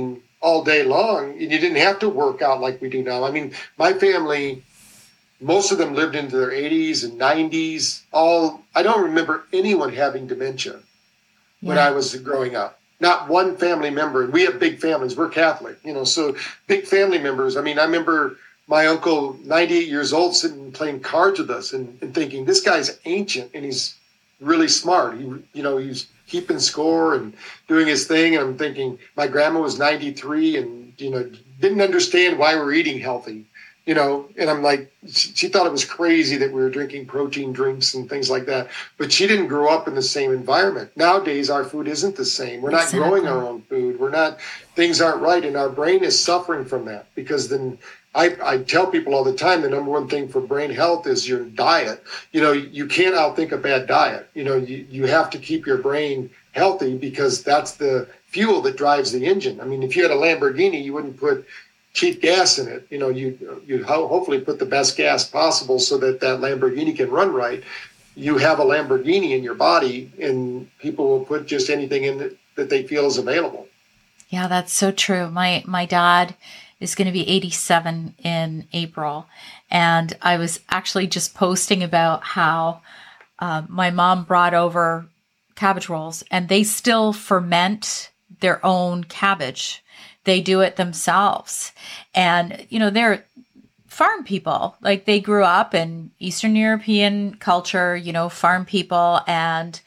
all day long, and you didn't have to work out like we do now. I mean, my family, most of them lived into their 80s and 90s. I don't remember anyone having dementia when I was growing up. Not one family member. We have big families. We're Catholic, so big family members. I mean, I remember my uncle, 98 years old, sitting and playing cards with us and thinking, this guy's ancient and he's really smart. He's keeping score and doing his thing. And I'm thinking, my grandma was 93 and, didn't understand why we're eating healthy, and I'm like, she thought it was crazy that we were drinking protein drinks and things like that. But she didn't grow up in the same environment. Nowadays, our food isn't the same. We're not growing our own food. Things aren't right. And our brain is suffering from that, because then I tell people all the time, the number one thing for brain health is your diet. You can't outthink a bad diet. You have to keep your brain healthy, because that's the fuel that drives the engine. I mean, if you had a Lamborghini, you wouldn't put cheap gas in it. You'd hopefully put the best gas possible so that Lamborghini can run right. You have a Lamborghini in your body, and people will put just anything in it that they feel is available. Yeah, that's so true. My dad is going to be 87 in April. And I was actually just posting about how my mom brought over cabbage rolls, and they still ferment their own cabbage. They do it themselves. And, they're farm people. Like, they grew up in Eastern European culture, farm people, and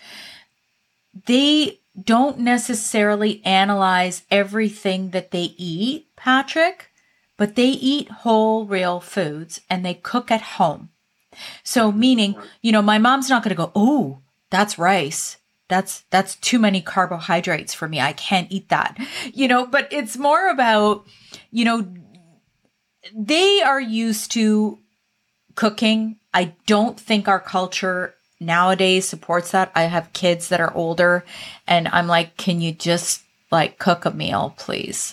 they don't necessarily analyze everything that they eat, Patrick, but they eat whole, real foods, and they cook at home. So meaning, my mom's not going to go, oh, that's rice. That's too many carbohydrates for me. I can't eat that, but it's more about, they are used to cooking. I don't think our culture nowadays supports that. I have kids that are older, and I'm like, can you just cook a meal, please?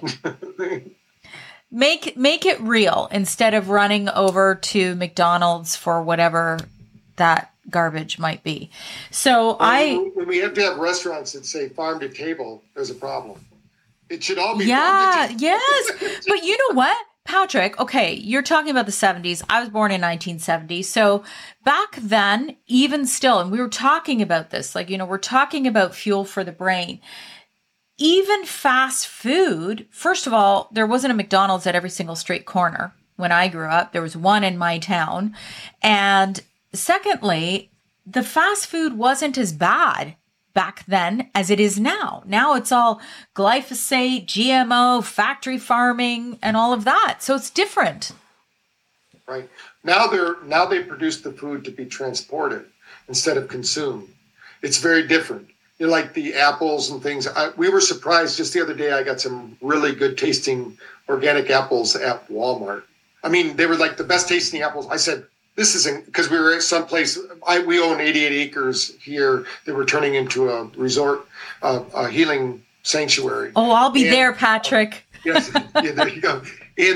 Make it real instead of running over to McDonald's for whatever that garbage might be. So when we have to have restaurants that say farm to table, there's a problem. It should all be farm to table. Yes. But you know what? Patrick, okay, you're talking about the 70s. I was born in 1970. So back then, even still, and we were talking about this, we're talking about fuel for the brain. Even fast food, first of all, there wasn't a McDonald's at every single street corner. When I grew up, there was one in my town. And secondly, the fast food wasn't as bad back then as it is now. Now it's all glyphosate, GMO, factory farming, and all of that. So it's different. Right. Now they produce the food to be transported instead of consumed. It's very different. Like the apples and things. We were surprised just the other day. I got some really good tasting organic apples at Walmart. I mean, they were like the best tasting apples. I said, this isn't, because we were at some place. We own 88 acres here that we're turning into a resort, a healing sanctuary. Oh, I'll be there, Patrick. Yes, yeah, there you go.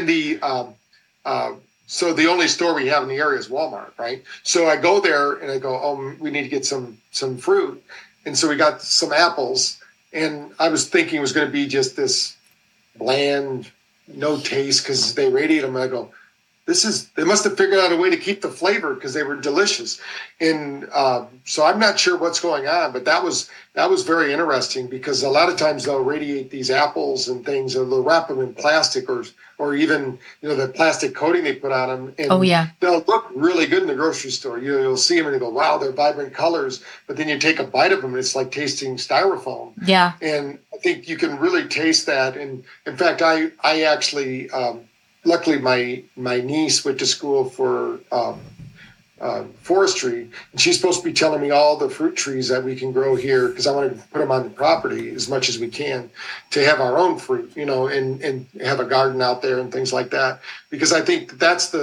So the only store we have in the area is Walmart, right? So I go there and I go, oh, we need to get some fruit. And so we got some apples, and I was thinking it was going to be just this bland, no taste, because they radiate them. And I go, they must have figured out a way to keep the flavor, because they were delicious. And so I'm not sure what's going on, but that was very interesting, because a lot of times they'll radiate these apples and things, or they'll wrap them in plastic or even, the plastic coating they put on them. And they'll look really good in the grocery store. You'll see them and you go, wow, they're vibrant colors. But then you take a bite of them and it's like tasting styrofoam. Yeah. And I think you can really taste that. And in fact, I actually, luckily my niece went to school for forestry, and she's supposed to be telling me all the fruit trees that we can grow here, because I wanted to put them on the property as much as we can to have our own fruit, and have a garden out there and things like that. Because I think that's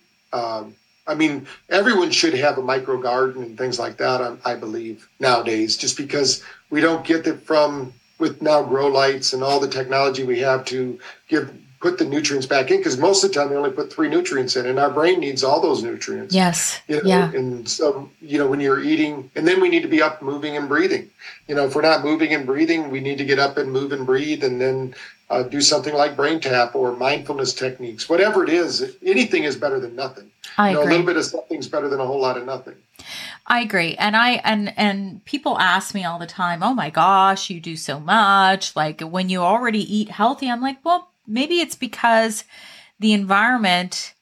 everyone should have a micro garden and things like that, I believe, nowadays, just because we don't get it with now grow lights and all the technology we have to put the nutrients back in, because most of the time they only put 3 nutrients in, and our brain needs all those nutrients. Yes. Yeah. And so, when you're eating, and then we need to be up, moving and breathing. If we're not moving and breathing, we need to get up and move and breathe. And then do something like brain tap or mindfulness techniques. Whatever it is, anything is better than nothing. I agree. A little bit of something's better than a whole lot of nothing. I agree. And people ask me all the time, oh my gosh, you do so much. Like when you already eat healthy, I'm like, well, maybe it's because the environment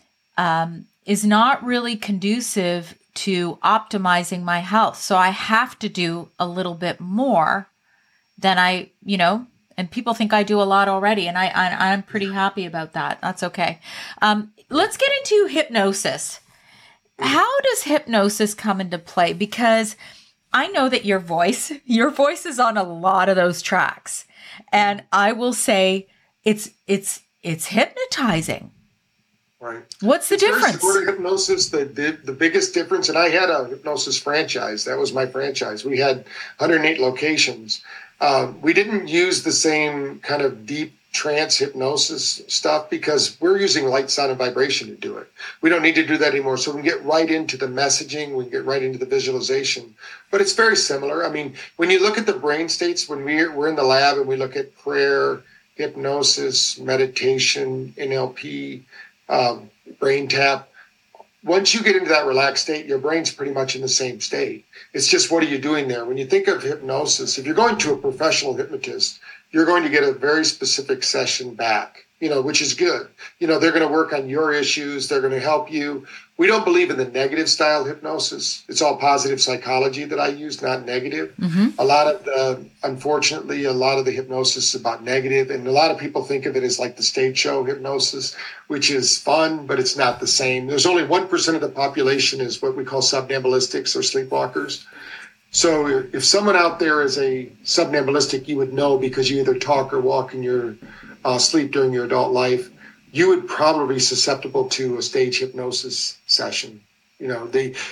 is not really conducive to optimizing my health. So I have to do a little bit more than and people think I do a lot already. And I'm pretty happy about that. That's okay. Let's get into hypnosis. How does hypnosis come into play? Because I know that your voice is on a lot of those tracks. And I will say it's hypnotizing. Right. What's the difference? For hypnosis, the biggest difference, and I had a hypnosis franchise. That was my franchise. We had 108 locations. We didn't use the same kind of deep trance hypnosis stuff because we're using light, sound, and vibration to do it. We don't need to do that anymore. So we can get right into the messaging. We can get right into the visualization. But it's very similar. I mean, when you look at the brain states, when we're in the lab and we look at prayer, hypnosis, meditation, NLP, brain tap, once you get into that relaxed state, your brain's pretty much in the same state. It's just, what are you doing there? When you think of hypnosis, if you're going to a professional hypnotist, you're going to get a very specific session back, which is good. They're going to work on your issues. They're going to help you. We don't believe in the negative style hypnosis. It's all positive psychology that I use, not negative. Mm-hmm. Unfortunately, a lot of the hypnosis is about negative, and a lot of people think of it as like the stage show hypnosis, which is fun, but it's not the same. There's only 1% of the population is what we call somnambulistics or sleepwalkers. So if someone out there is a somnambulistic, you would know because you either talk or walk in your sleep during your adult life. You would probably be susceptible to a stage hypnosis session. But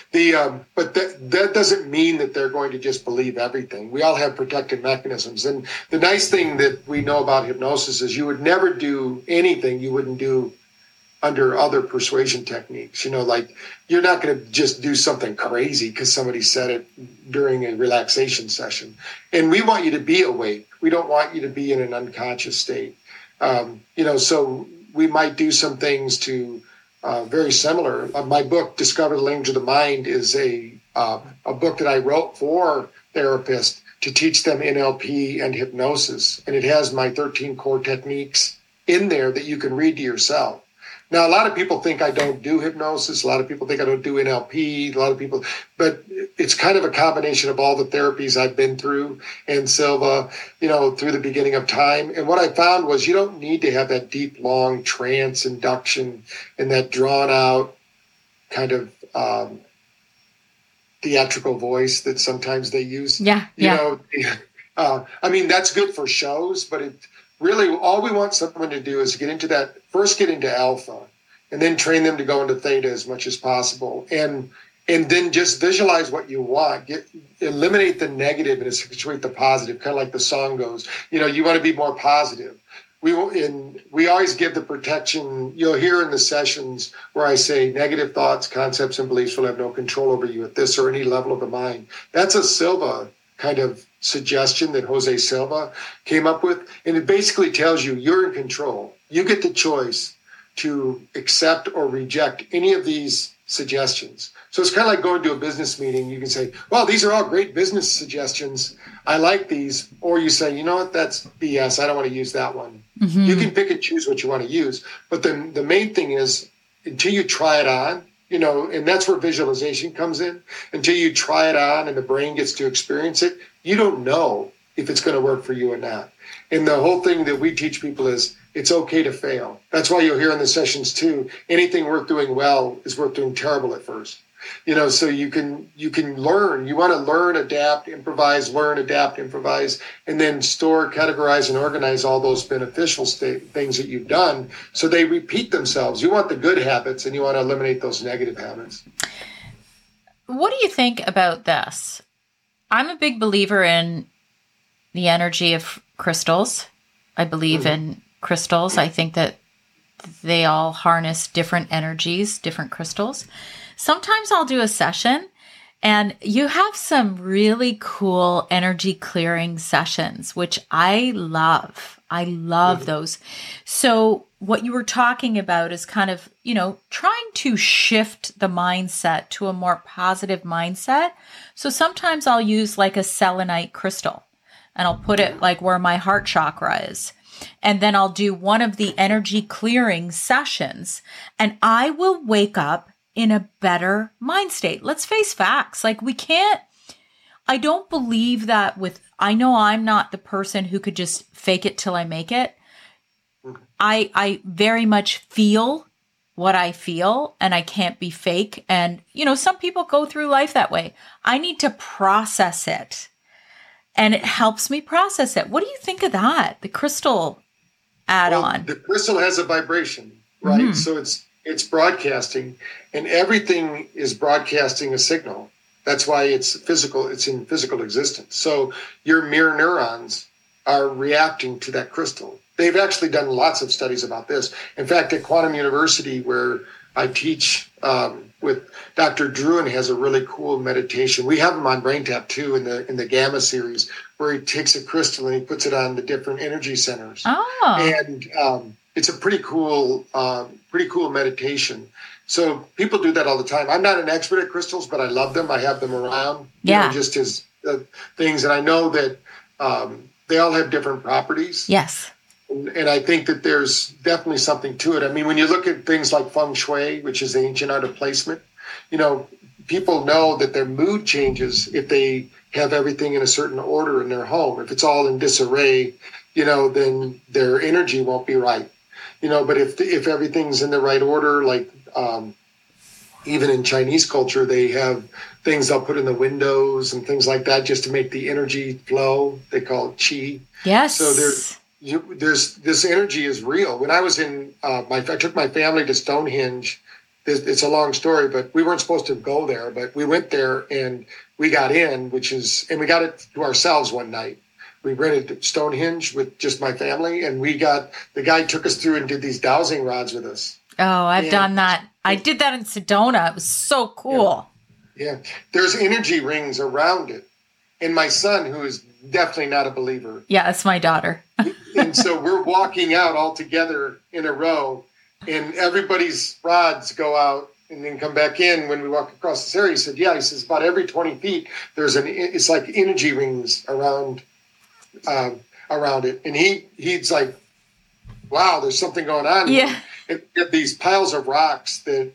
that doesn't mean that they're going to just believe everything. We all have protective mechanisms. And the nice thing that we know about hypnosis is you would never do anything you wouldn't do under other persuasion techniques. Like you're not going to just do something crazy because somebody said it during a relaxation session. And we want you to be awake. We don't want you to be in an unconscious state. So we might do some things to very similar. My book, Discover the Language of the Mind, is a book that I wrote for therapists to teach them NLP and hypnosis. And it has my 13 core techniques in there that you can read to yourself. Now, a lot of people think I don't do hypnosis. A lot of people think I don't do NLP. But it's kind of a combination of all the therapies I've been through and Silva, through the beginning of time. And what I found was you don't need to have that deep, long trance induction and that drawn out kind of theatrical voice that sometimes they use. Yeah. That's good for shows, but really, all we want someone to do is get into alpha, and then train them to go into theta as much as possible. And then just visualize what you want. Eliminate the negative and accentuate the positive, kind of like the song goes. You want to be more positive. We always give the protection. You'll hear in the sessions where I say negative thoughts, concepts, and beliefs will have no control over you at this or any level of the mind. That's a Silva kind of suggestion that Jose Silva came up with. And it basically tells you you're in control. You get the choice to accept or reject any of these suggestions. So it's kind of like going to a business meeting. You can say, well, these are all great business suggestions. I like these. Or you say, you know what, that's BS. I don't want to use that one. Mm-hmm. You can pick and choose what you want to use. But then the main thing is until you try it on, and that's where visualization comes in. Until you try it on and the brain gets to experience it, you don't know if it's going to work for you or not. And the whole thing that we teach people is it's okay to fail. That's why you'll hear in the sessions too, anything worth doing well is worth doing terrible at first. So you can learn. You want to learn, adapt, improvise, and then store, categorize, and organize all those beneficial things that you've done so they repeat themselves. You want the good habits and you want to eliminate those negative habits. What do you think about this? I'm a big believer in the energy of crystals. I believe in crystals. I think that they all harness different energies, different crystals. Sometimes I'll do a session And you have some really cool energy clearing sessions, which I love. I love those. So what you were talking about is kind of, trying to shift the mindset to a more positive mindset. So sometimes I'll use like a selenite crystal and I'll put it like where my heart chakra is. And then I'll do one of the energy clearing sessions and I will wake up in a better mind state. Let's face facts. Like I don't believe that I know I'm not the person who could just fake it till I make it. I very much feel what I feel and I can't be fake. And, some people go through life that way. I need to process it and it helps me process it. What do you think of that? The crystal add-on. The crystal has a vibration, right? Mm-hmm. So it's broadcasting and everything is broadcasting a signal. That's why it's physical. It's in physical existence. So your mirror neurons are reacting to that crystal. They've actually done lots of studies about this. In fact, at Quantum University, where I teach with Dr. Druin, has a really cool meditation. We have him on BrainTap too in the Gamma series, where he takes a crystal and he puts it on the different energy centers. Oh. And it's a pretty cool meditation. So people do that all the time. I'm not an expert at crystals, but I love them. I have them around, just as things. And I know that they all have different properties. Yes. And I think that there's definitely something to it. I mean, when you look at things like feng shui, which is the ancient art of placement, people know that their mood changes if they have everything in a certain order in their home. If it's all in disarray, then their energy won't be right. But if everything's in the right order, like even in Chinese culture, they have things they'll put in the windows and things like that just to make the energy flow. They call it qi. Yes. So there's this energy is real. When I was I took my family to Stonehenge. It's a long story, but we weren't supposed to go there. But we went there and we got in, and we got it to ourselves one night. We rented Stonehenge with just my family, and the guy took us through and did these dowsing rods with us. Oh, I've done that. I did that in Sedona. It was so cool. Yeah. There's energy rings around it. And my son, who is definitely not a believer. Yeah, that's my daughter. And so we're walking out all together in a row, and everybody's rods go out and then come back in when we walk across this area. He said, he says about every 20 feet, it's like energy rings around it. And he's like, wow, there's something going on. Yeah. And these piles of rocks that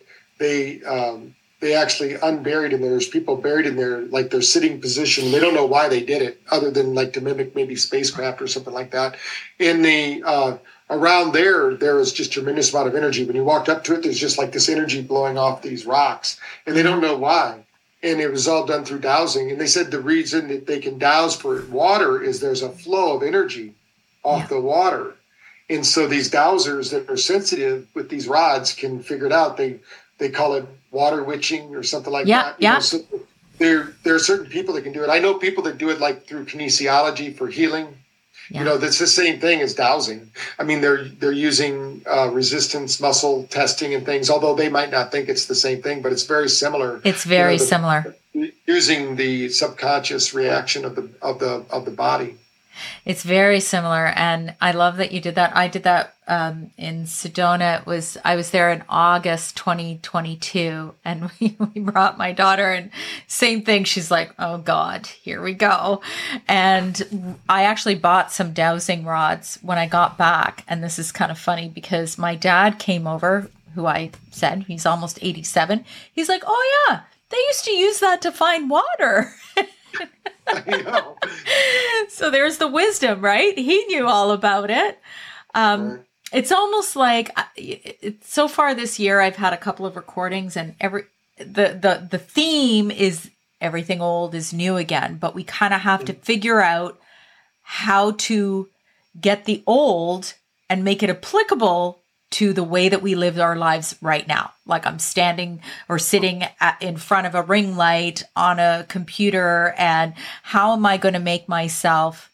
they actually unburied, and there's people buried in there, like their sitting position. They don't know why they did it, other than like to mimic maybe spacecraft or something like that. In the around there is just tremendous amount of energy. When you walked up to it, there's just like this energy blowing off these rocks, and they don't know why. And it was all done through dowsing. And they said the reason that they can douse for water is there's a flow of energy off the water. And so these dowsers that are sensitive with these rods can figure it out. They call it water witching or something like that. Yeah. So there are certain people that can do it. I know people that do it like through kinesiology for healing. Yeah. That's the same thing as dowsing. I mean, they're using resistance muscle testing and things, although they might not think it's the same thing, but it's very similar. It's very similar. Using the subconscious reaction of the body. It's very similar, and I love that you did that. I did that in Sedona. I was there in August 2022, and we brought my daughter, and same thing. She's like, "Oh God, here we go!" And I actually bought some dowsing rods when I got back, and this is kind of funny because my dad came over, who I said he's almost 87. He's like, "Oh yeah, they used to use that to find water." I know. So there's the wisdom, right? He knew all about it. Right. It's almost like so far this year, I've had a couple of recordings, and the theme is everything old is new again. But we kind of have to figure out how to get the old and make it applicable to the way that we live our lives right now. Like I'm standing or sitting in front of a ring light on a computer, and how am I going to make myself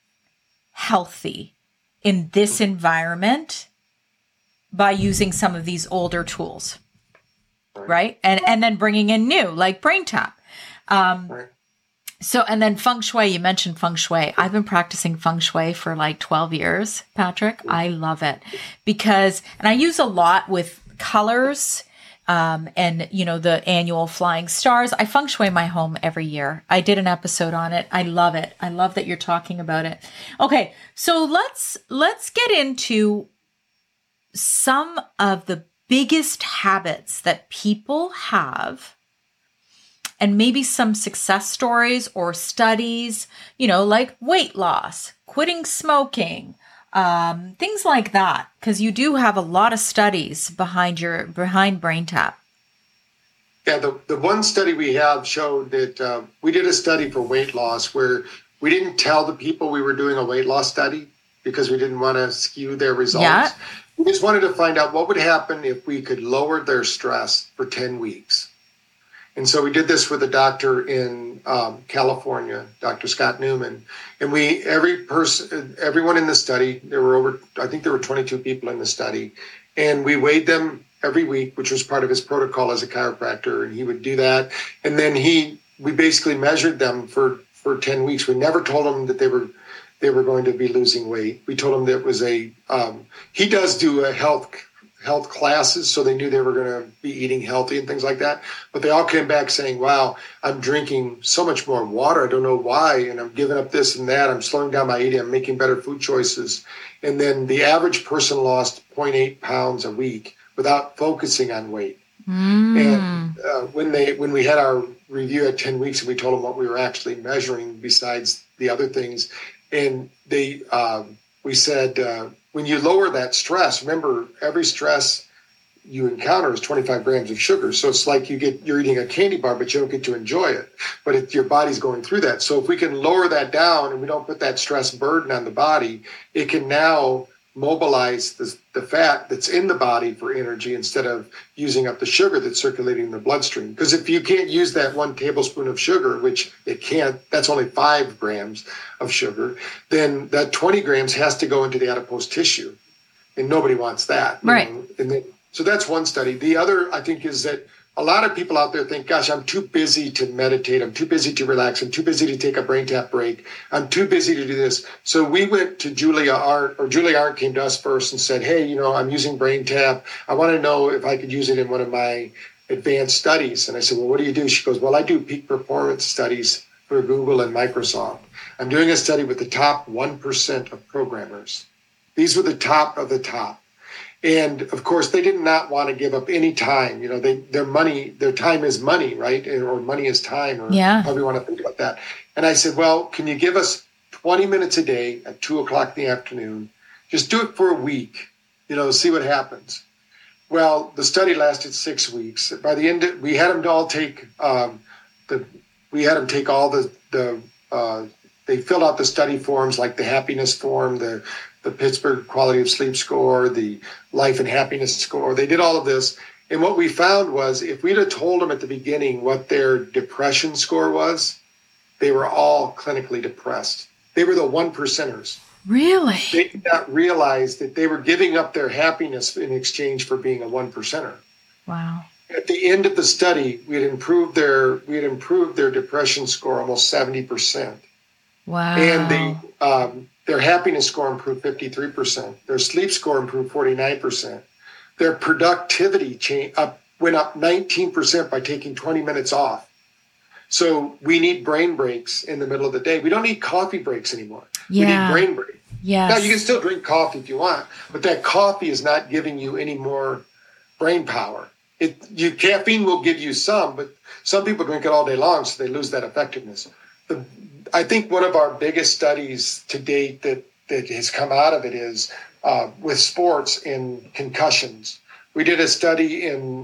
healthy in this environment by using some of these older tools, right? And then bringing in new, like BrainTap. Right. So, and then feng shui, you mentioned feng shui. I've been practicing feng shui for like 12 years, Patrick. I love it because, and I use a lot with colors, and the annual flying stars. I feng shui my home every year. I did an episode on it. I love it. I love that you're talking about it. Okay. So let's get into some of the biggest habits that people have, and maybe some success stories or studies, like weight loss, quitting smoking, things like that. Because you do have a lot of studies behind BrainTap. Yeah, the one study we have showed that we did a study for weight loss where we didn't tell the people we were doing a weight loss study because we didn't want to skew their results. Yeah. We just wanted to find out what would happen if we could lower their stress for 10 weeks. And so we did this with a doctor in California, Dr. Scott Newman. And everyone in the study, I think there were 22 people in the study. And we weighed them every week, which was part of his protocol as a chiropractor. And he would do that. And then we basically measured them for 10 weeks. We never told them that they were going to be losing weight. We told them that it was he does do a health classes, so they knew they were going to be eating healthy and things like that. But they all came back saying, wow, I'm drinking so much more water. I don't know why. And I'm giving up this and that. I'm slowing down my eating. I'm making better food choices. And then the average person lost 0.8 pounds a week without focusing on weight. And when we had our review at 10 weeks and we told them what we were actually measuring besides the other things, and we said, when you lower that stress, remember, every stress you encounter is 25 grams of sugar. So it's like you're eating a candy bar, but you don't get to enjoy it. But your body's going through that. So if we can lower that down and we don't put that stress burden on the body, it can now mobilize the fat that's in the body for energy instead of using up the sugar that's circulating in the bloodstream. Because if you can't use that 1 tablespoon of sugar, which it can't, that's only 5 grams of sugar, then that 20 grams has to go into the adipose tissue. And nobody wants that. Right. So that's one study. The other, I think, is that a lot of people out there think, gosh, I'm too busy to meditate. I'm too busy to relax. I'm too busy to take a BrainTap break. I'm too busy to do this. So we went to Julia Arndt came to us first and said, hey, I'm using BrainTap. I want to know if I could use it in one of my advanced studies. And I said, well, what do you do? She goes, well, I do peak performance studies for Google and Microsoft. I'm doing a study with the top 1% of programmers. These were the top of the top. And of course, they did not want to give up any time. Their time is money, right? Or money is time, or however you want to think about that. And I said, well, can you give us 20 minutes a day at 2:00 in the afternoon? Just do it for a week, see what happens. Well, the study lasted 6 weeks. By the end, we had them all take they filled out the study forms, like the happiness form, the Pittsburgh Quality of Sleep score, the Life and Happiness score. They did all of this. And what we found was if we'd have told them at the beginning what their depression score was, they were all clinically depressed. They were the 1%ers. Really? They did not realize that they were giving up their happiness in exchange for being a 1%er. Wow. At the end of the study, we had improved their depression score almost 70%. Wow. And their happiness score improved 53%. Their sleep score improved 49%. Their productivity went up 19% by taking 20 minutes off. So we need brain breaks in the middle of the day. We don't need coffee breaks anymore. Yeah. We need brain breaks. Yes. Now, you can still drink coffee if you want, but that coffee is not giving you any more brain power. Caffeine will give you some, but some people drink it all day long, so they lose that effectiveness. I think one of our biggest studies to date that has come out of it is with sports and concussions. We did a study in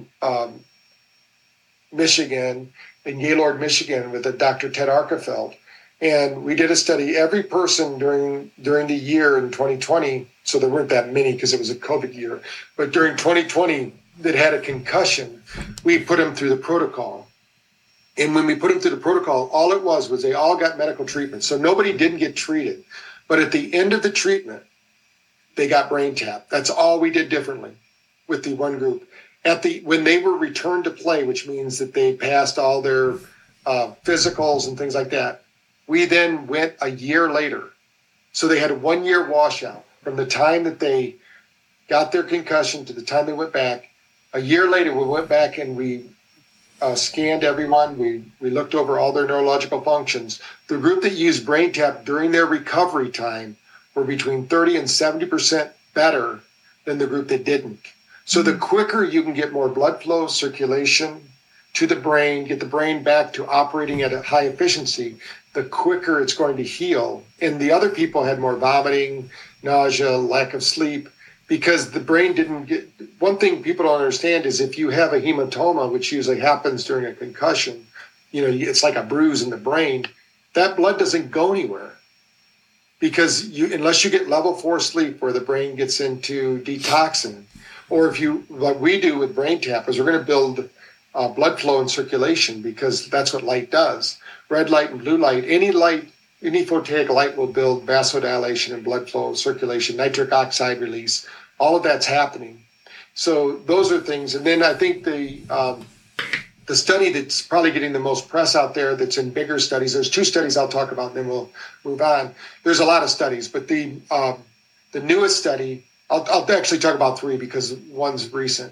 Michigan, in Gaylord, Michigan, with Dr. Ted Arkefeld. And we did a study, every person during the year in 2020, so there weren't that many because it was a COVID year, but during 2020 that had a concussion, we put them through the protocol. And when we put them through the protocol, all it was they all got medical treatment. So nobody didn't get treated. But at the end of the treatment, they got BrainTap. That's all we did differently with the one group. When they were returned to play, which means that they passed all their physicals and things like that. We then went a year later. So they had a 1 year washout from the time that they got their concussion to the time they went back. A year later, we went back and we scanned everyone. We looked over all their neurological functions. The group that used BrainTap during their recovery time were between 30 and 70% better than the group that didn't. So the quicker you can get more blood flow, circulation to the brain, get the brain back to operating at a high efficiency, the quicker it's going to heal. And the other people had more vomiting, nausea, lack of sleep, because the brain didn't get. One thing people don't understand is if you have a hematoma, which usually happens during a concussion, it's like a bruise in the brain, that blood doesn't go anywhere. Because unless you get level 4 sleep where the brain gets into detoxing, or what we do with BrainTap is we're going to build blood flow and circulation, because that's what light does. Red light and blue light, any photovoltaic light will build vasodilation and blood flow, circulation, nitric oxide release. All of that's happening. So those are things. And then I think the study that's probably getting the most press out there, that's in bigger studies, there's 2 studies I'll talk about, and then we'll move on. There's a lot of studies, but the newest study, I'll actually talk about 3 because one's recent.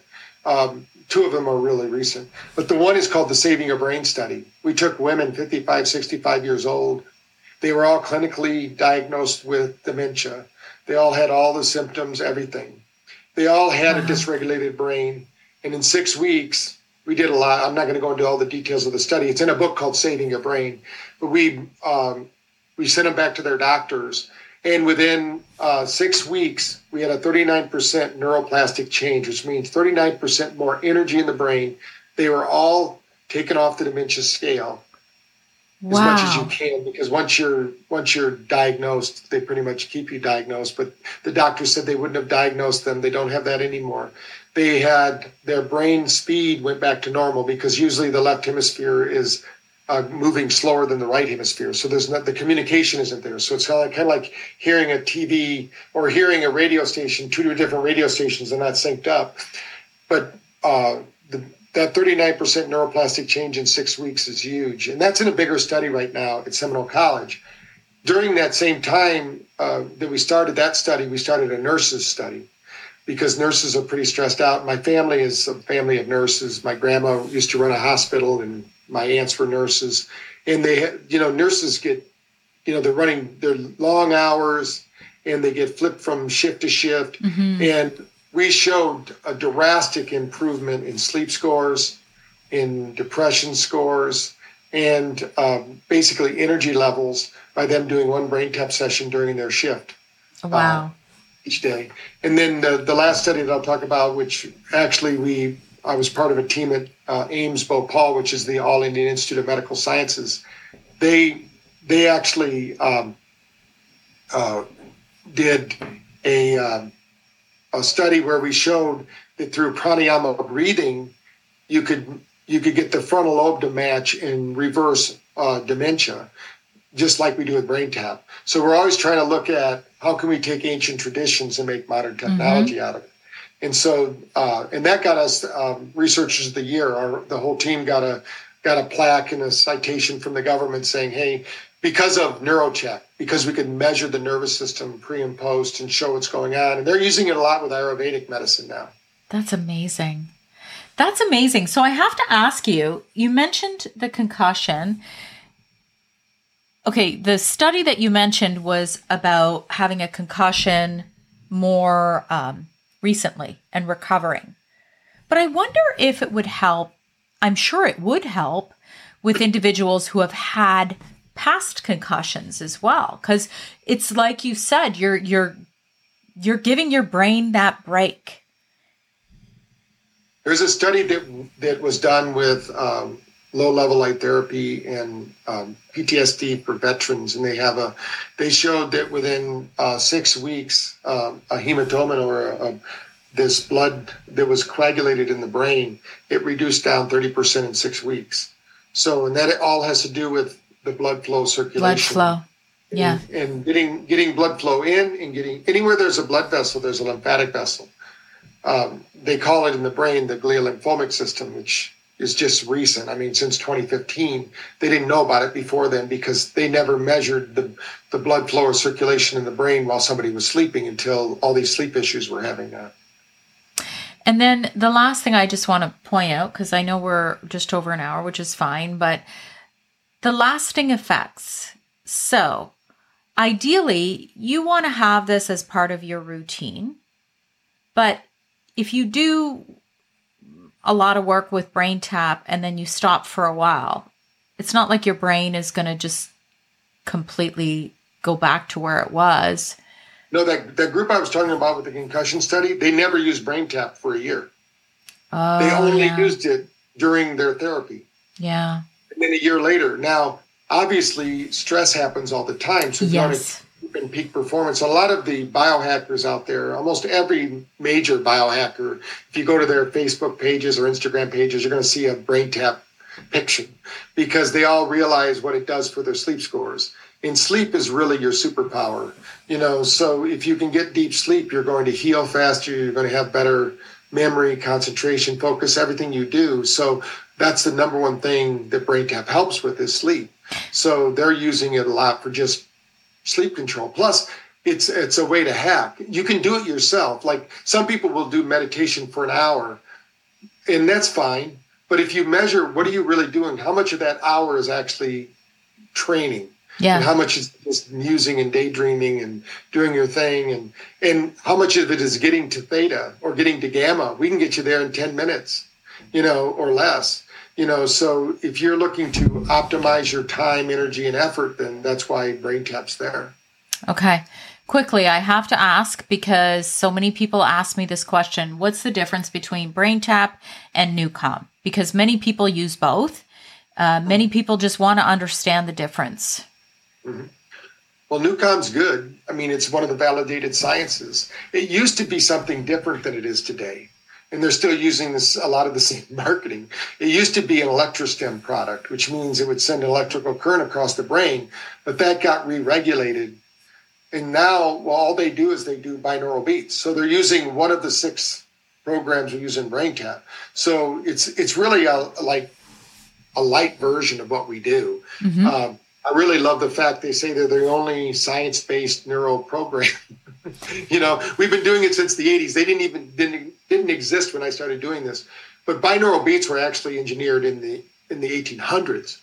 2 of them are really recent. But the one is called the Saving Your Brain study. We took women 55, 65 years old. They were all clinically diagnosed with dementia. They all had all the symptoms, everything. They all had a dysregulated brain. And in 6 weeks, we did a lot. I'm not going to go into all the details of the study. It's in a book called Saving Your Brain. But we sent them back to their doctors. And within 6 weeks, we had a 39% neuroplastic change, which means 39% more energy in the brain. They were all taken off the dementia scale as much as you can, because once you're diagnosed, they pretty much keep you diagnosed. But the doctor said they wouldn't have diagnosed them. They don't have that anymore. They had their brain speed went back to normal, because usually the left hemisphere is moving slower than the right hemisphere. So the communication isn't there. So it's kind of like hearing a TV or hearing a radio station, 2 different radio stations, are not synced up. But that 39% neuroplastic change in 6 weeks is huge. And that's in a bigger study right now at Seminole College. During that same time that we started that study, we started a nurses study, because nurses are pretty stressed out. My family is a family of nurses. My grandma used to run a hospital, and my aunts were nurses. And nurses get, they're running their long hours, and they get flipped from shift to shift. Mm-hmm. And we showed a drastic improvement in sleep scores, in depression scores, and basically energy levels by them doing one BrainTap session during their shift. Wow. Each day. And then the last study that I'll talk about, which actually I was part of a team at Ames Bhopal, which is the All Indian Institute of Medical Sciences. They actually did a study where we showed that through pranayama breathing, you could get the frontal lobe to match and reverse dementia, just like we do with BrainTap. So we're always trying to look at how can we take ancient traditions and make modern technology out of it. And so, and that got us Researchers of the Year. The whole team got a plaque and a citation from the government saying, hey, because of NeuroCheck, because we can measure the nervous system pre and post and show what's going on. And they're using it a lot with Ayurvedic medicine now. That's amazing. That's amazing. So I have to ask you, you mentioned the concussion. Okay, the study that you mentioned was about having a concussion more recently and recovering. But I wonder if it would help, I'm sure it would help, with individuals who have had past concussions as well. Because it's like you said, you're giving your brain that break. There's a study that was done with low-level light therapy and PTSD for veterans, and they showed that within 6 weeks, a hematoma or this blood that was coagulated in the brain, it reduced down 30% in 6 weeks. So, and that it all has to do with the blood flow circulation. Blood flow, yeah. And getting blood flow in, and getting anywhere there's a blood vessel, there's a lymphatic vessel. They call it in the brain the glial lymphomic system, which is just recent. I mean, since 2015, they didn't know about it before then because they never measured the blood flow or circulation in the brain while somebody was sleeping until all these sleep issues were having that. And then the last thing I just want to point out, because I know we're just over an hour, which is fine, but the lasting effects. So ideally, you want to have this as part of your routine. But if you do a lot of work with BrainTap and then you stop for a while, it's not like your brain is going to just completely go back to where it was. No, that group I was talking about with the concussion study, they never used BrainTap for a year. Oh, they only used it during their therapy. Yeah. And then a year later. Now, obviously, stress happens all the time. So if you want to keep in peak performance, a lot of the biohackers out there, almost every major biohacker, if you go to their Facebook pages or Instagram pages, you're going to see a BrainTap picture because they all realize what it does for their sleep scores. And sleep is really your superpower. So if you can get deep sleep, you're going to heal faster. You're going to have better memory, concentration, focus, everything you do. So that's the number one thing that BrainTap helps with is sleep. So they're using it a lot for just sleep control. Plus, it's a way to hack. You can do it yourself. Like some people will do meditation for an hour, and that's fine. But if you measure what are you really doing, how much of that hour is actually training? Yeah. And how much is just musing and daydreaming and doing your thing and how much of it is getting to theta or getting to gamma? We can get you there in 10 minutes, or less. So if you're looking to optimize your time, energy, and effort, then that's why BrainTap's there. Okay. Quickly, I have to ask because so many people ask me this question. What's the difference between BrainTap and Newcom? Because many people use both. Many people just want to understand the difference. Mm-hmm. Well, Newcom's good. I mean, it's one of the validated sciences. It used to be something different than it is today. And they're still using a lot of the same marketing. It used to be an electrostim product, which means it would send an electrical current across the brain, but that got re-regulated. And now, all they do is they do binaural beats. So they're using one of the 6 programs we use in BrainTap. So it's really a light version of what we do. Mm-hmm. I really love the fact they say they're the only science-based neuro program. We've been doing it since the 80s. They didn't exist when I started doing this. But binaural beats were actually engineered in the 1800s.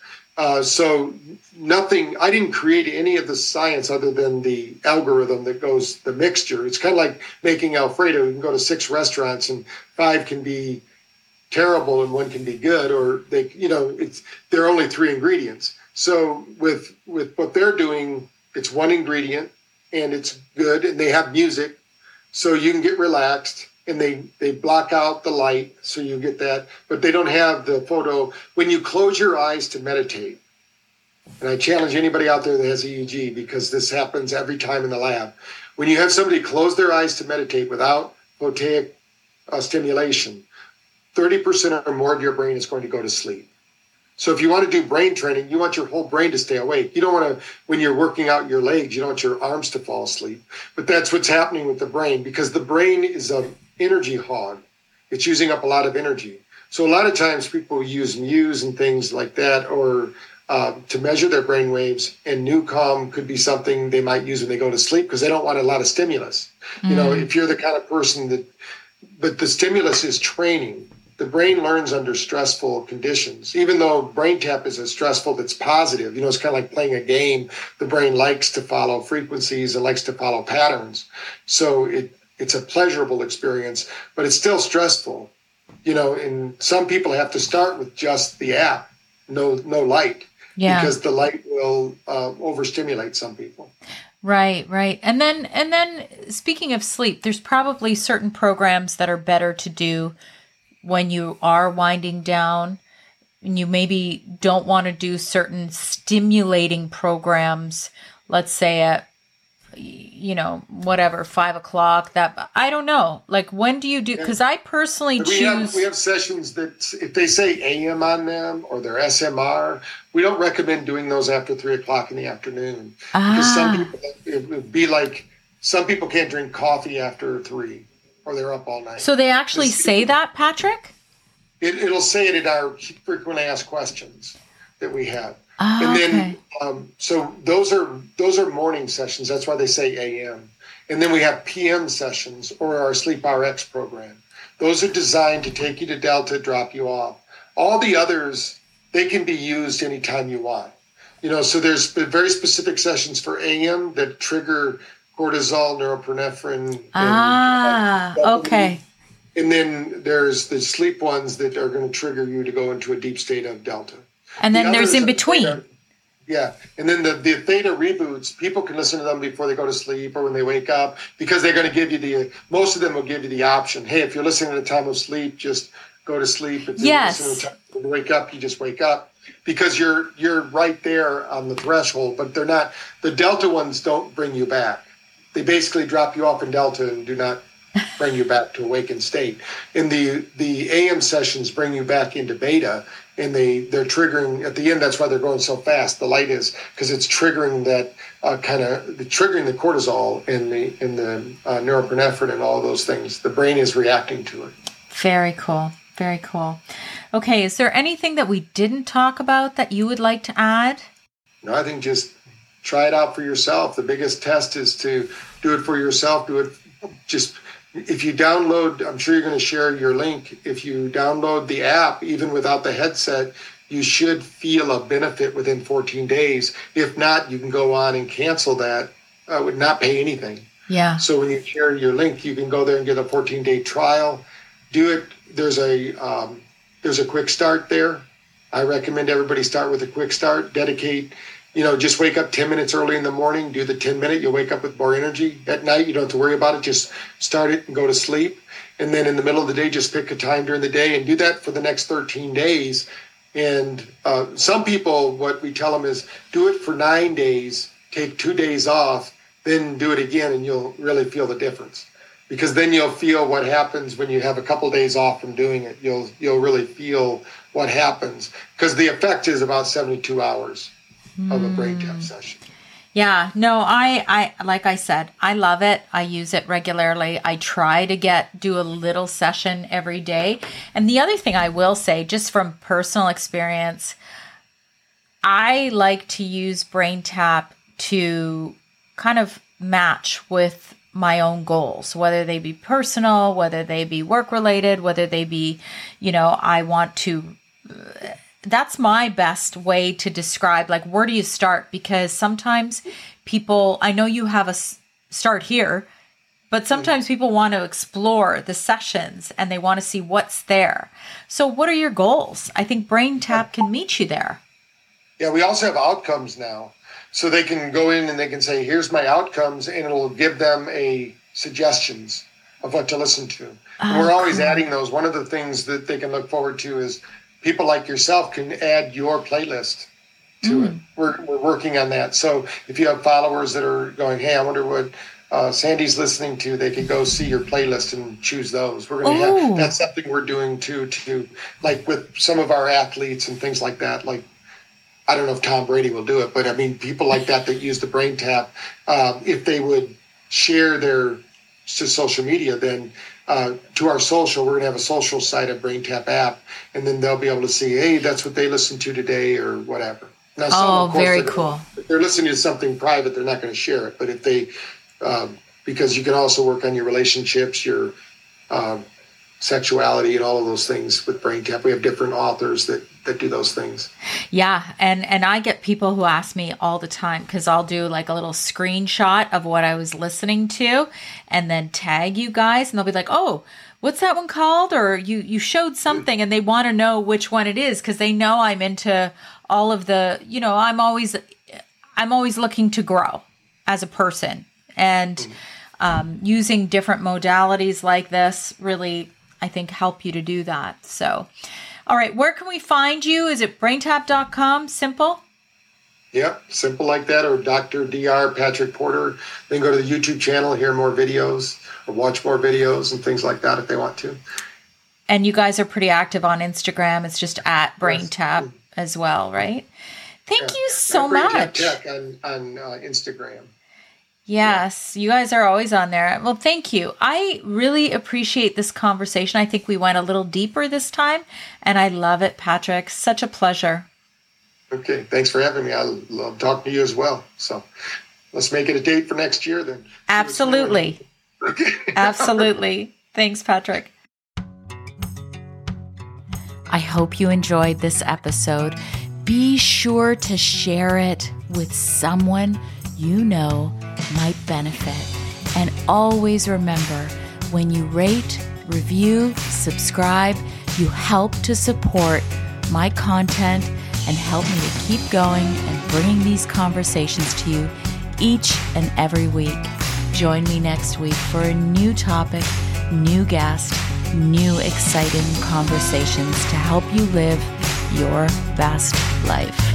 So nothing, I didn't create any of the science other than the algorithm that goes, the mixture. It's kind of like making Alfredo. You can go to 6 restaurants and 5 can be terrible and 1 can be good, or there are only 3 ingredients. So with what they're doing, it's 1 ingredient and it's good and they have music so you can get relaxed and they block out the light so you get that, but they don't have the photo. When you close your eyes to meditate, and I challenge anybody out there that has EEG because this happens every time in the lab. When you have somebody close their eyes to meditate without photic stimulation, 30% or more of your brain is going to go to sleep. So if you want to do brain training, you want your whole brain to stay awake. You don't want to, when you're working out your legs, you don't want your arms to fall asleep. But that's what's happening with the brain because the brain is an energy hog. It's using up a lot of energy. So a lot of times people use Muse and things like that or to measure their brain waves. And Newcom could be something they might use when they go to sleep because they don't want a lot of stimulus. Mm-hmm. If you're the kind of person but the stimulus is training. The brain learns under stressful conditions. Even though BrainTap is a stressful that's positive, it's kind of like playing a game. The brain likes to follow frequencies and likes to follow patterns. So it's a pleasurable experience, but it's still stressful. And some people have to start with just the app, no light, because the light will overstimulate some people. Right. And then speaking of sleep, there's probably certain programs that are better to do when you are winding down and you maybe don't want to do certain stimulating programs, let's say at, 5:00, that, I don't know. Like, when do you do, because I personally choose. We have sessions that if they say AM on them or they're SMR, we don't recommend doing those after 3:00 in the afternoon. Because some people, it would be like, some people can't drink coffee after 3. Or they're up all night. So they actually say that, Patrick? It'll say it in our frequently asked questions that we have. Oh, and then, okay. so those are morning sessions. That's why they say AM. And then we have PM sessions, or our Sleep RX program. Those are designed to take you to Delta, drop you off. All the others, they can be used anytime you want. So there's very specific sessions for AM that trigger cortisol, norepinephrine. Okay. And then there's the sleep ones that are going to trigger you to go into a deep state of Delta. And then there's in between. Yeah. And then the theta reboots, people can listen to them before they go to sleep or when they wake up, because they're going to give you most of them will give you the option. Hey, if you're listening at a time of sleep, just go to sleep. If yes. When you wake up, you just wake up, because you're right there on the threshold, but they're not. The Delta ones don't bring you back. They basically drop you off in Delta and do not bring you back to awakened state. And the AM sessions bring you back into beta, and they're triggering at the end. That's why they're going so fast. The light is because it's triggering that triggering the cortisol and the norepinephrine and all those things. The brain is reacting to it. Very cool. Very cool. Okay, is there anything that we didn't talk about that you would like to add? No, I think just try it out for yourself. The biggest test is to do it for yourself. Do it just. If you download, I'm sure you're going to share your link. If you download the app, even without the headset, you should feel a benefit within 14 days. If not, you can go on and cancel that. I would not pay anything. Yeah. So when you share your link, you can go there and get a 14-day trial. Do it. There's a quick start there. I recommend everybody start with a quick start. Dedicate. Just wake up 10 minutes early in the morning, do the 10-minute, you'll wake up with more energy. At night, you don't have to worry about it. Just start it and go to sleep. And then in the middle of the day, just pick a time during the day and do that for the next 13 days. And some people, what we tell them is do it for 9 days, take 2 days off, then do it again, and you'll really feel the difference. Because then you'll feel what happens when you have a couple of days off from doing it. You'll really feel what happens, because the effect is about 72 hours. Of a brain tap session. Yeah, no, I like I said, I love it. I use it regularly. I try to do a little session every day. And the other thing I will say, just from personal experience, I like to use Brain Tap to kind of match with my own goals, whether they be personal, whether they be work related, whether they be, I want to. That's my best way to describe, like, where do you start? Because sometimes people, I know you have a start here, but sometimes people want to explore the sessions and they want to see what's there. So what are your goals? I think Brain Tap can meet you there. Yeah, we also have outcomes now. So they can go in and they can say, here's my outcomes, and it'll give them suggestions of what to listen to. And we're always adding those. One of the things that they can look forward to is people like yourself can add your playlist to it. We're working on that. So if you have followers that are going, hey, I wonder what Sandy's listening to, they can go see your playlist and choose those. We're going to have, that's something we're doing too, like with some of our athletes and things like that. Like, I don't know if Tom Brady will do it, but I mean, people like that use the Brain Tap, if they would share their social media, then to our social, we're going to have a social site of Brain Tap app, and then they'll be able to see, hey, that's what they listened to today or whatever. Now, some, very cool. If they're listening to something private, they're not going to share it. But if they, because you can also work on your relationships, your sexuality, and all of those things with Brain Tap. We have different authors that do those things. Yeah. And I get people who ask me all the time, because I'll do like a little screenshot of what I was listening to and then tag you guys, and they'll be like, oh, what's that one called? Or you showed something, and they want to know which one it is, because they know I'm into all of the, I'm always looking to grow as a person, and using different modalities like this really, I think, help you to do that. So, all right, where can we find you? Is it braintap.com? Simple? Yeah, simple like that, or Dr. Dr. Patrick Porter. They can go to the YouTube channel, hear more videos, or watch more videos and things like that if they want to. And you guys are pretty active on Instagram. It's just at BrainTap as well, right? Thank you so much. Tech on Instagram. Yes, you guys are always on there. Well, thank you. I really appreciate this conversation. I think we went a little deeper this time, and I love it, Patrick. Such a pleasure. Okay, thanks for having me. I love talking to you as well. So let's make it a date for next year then. Absolutely. Okay. Absolutely. Thanks, Patrick. I hope you enjoyed this episode. Be sure to share it with someone you know might benefit. And always remember, when you rate, review, subscribe, you help to support my content and help me to keep going and bringing these conversations to you each and every week. Join me next week for a new topic, new guest, new exciting conversations to help you live your best life.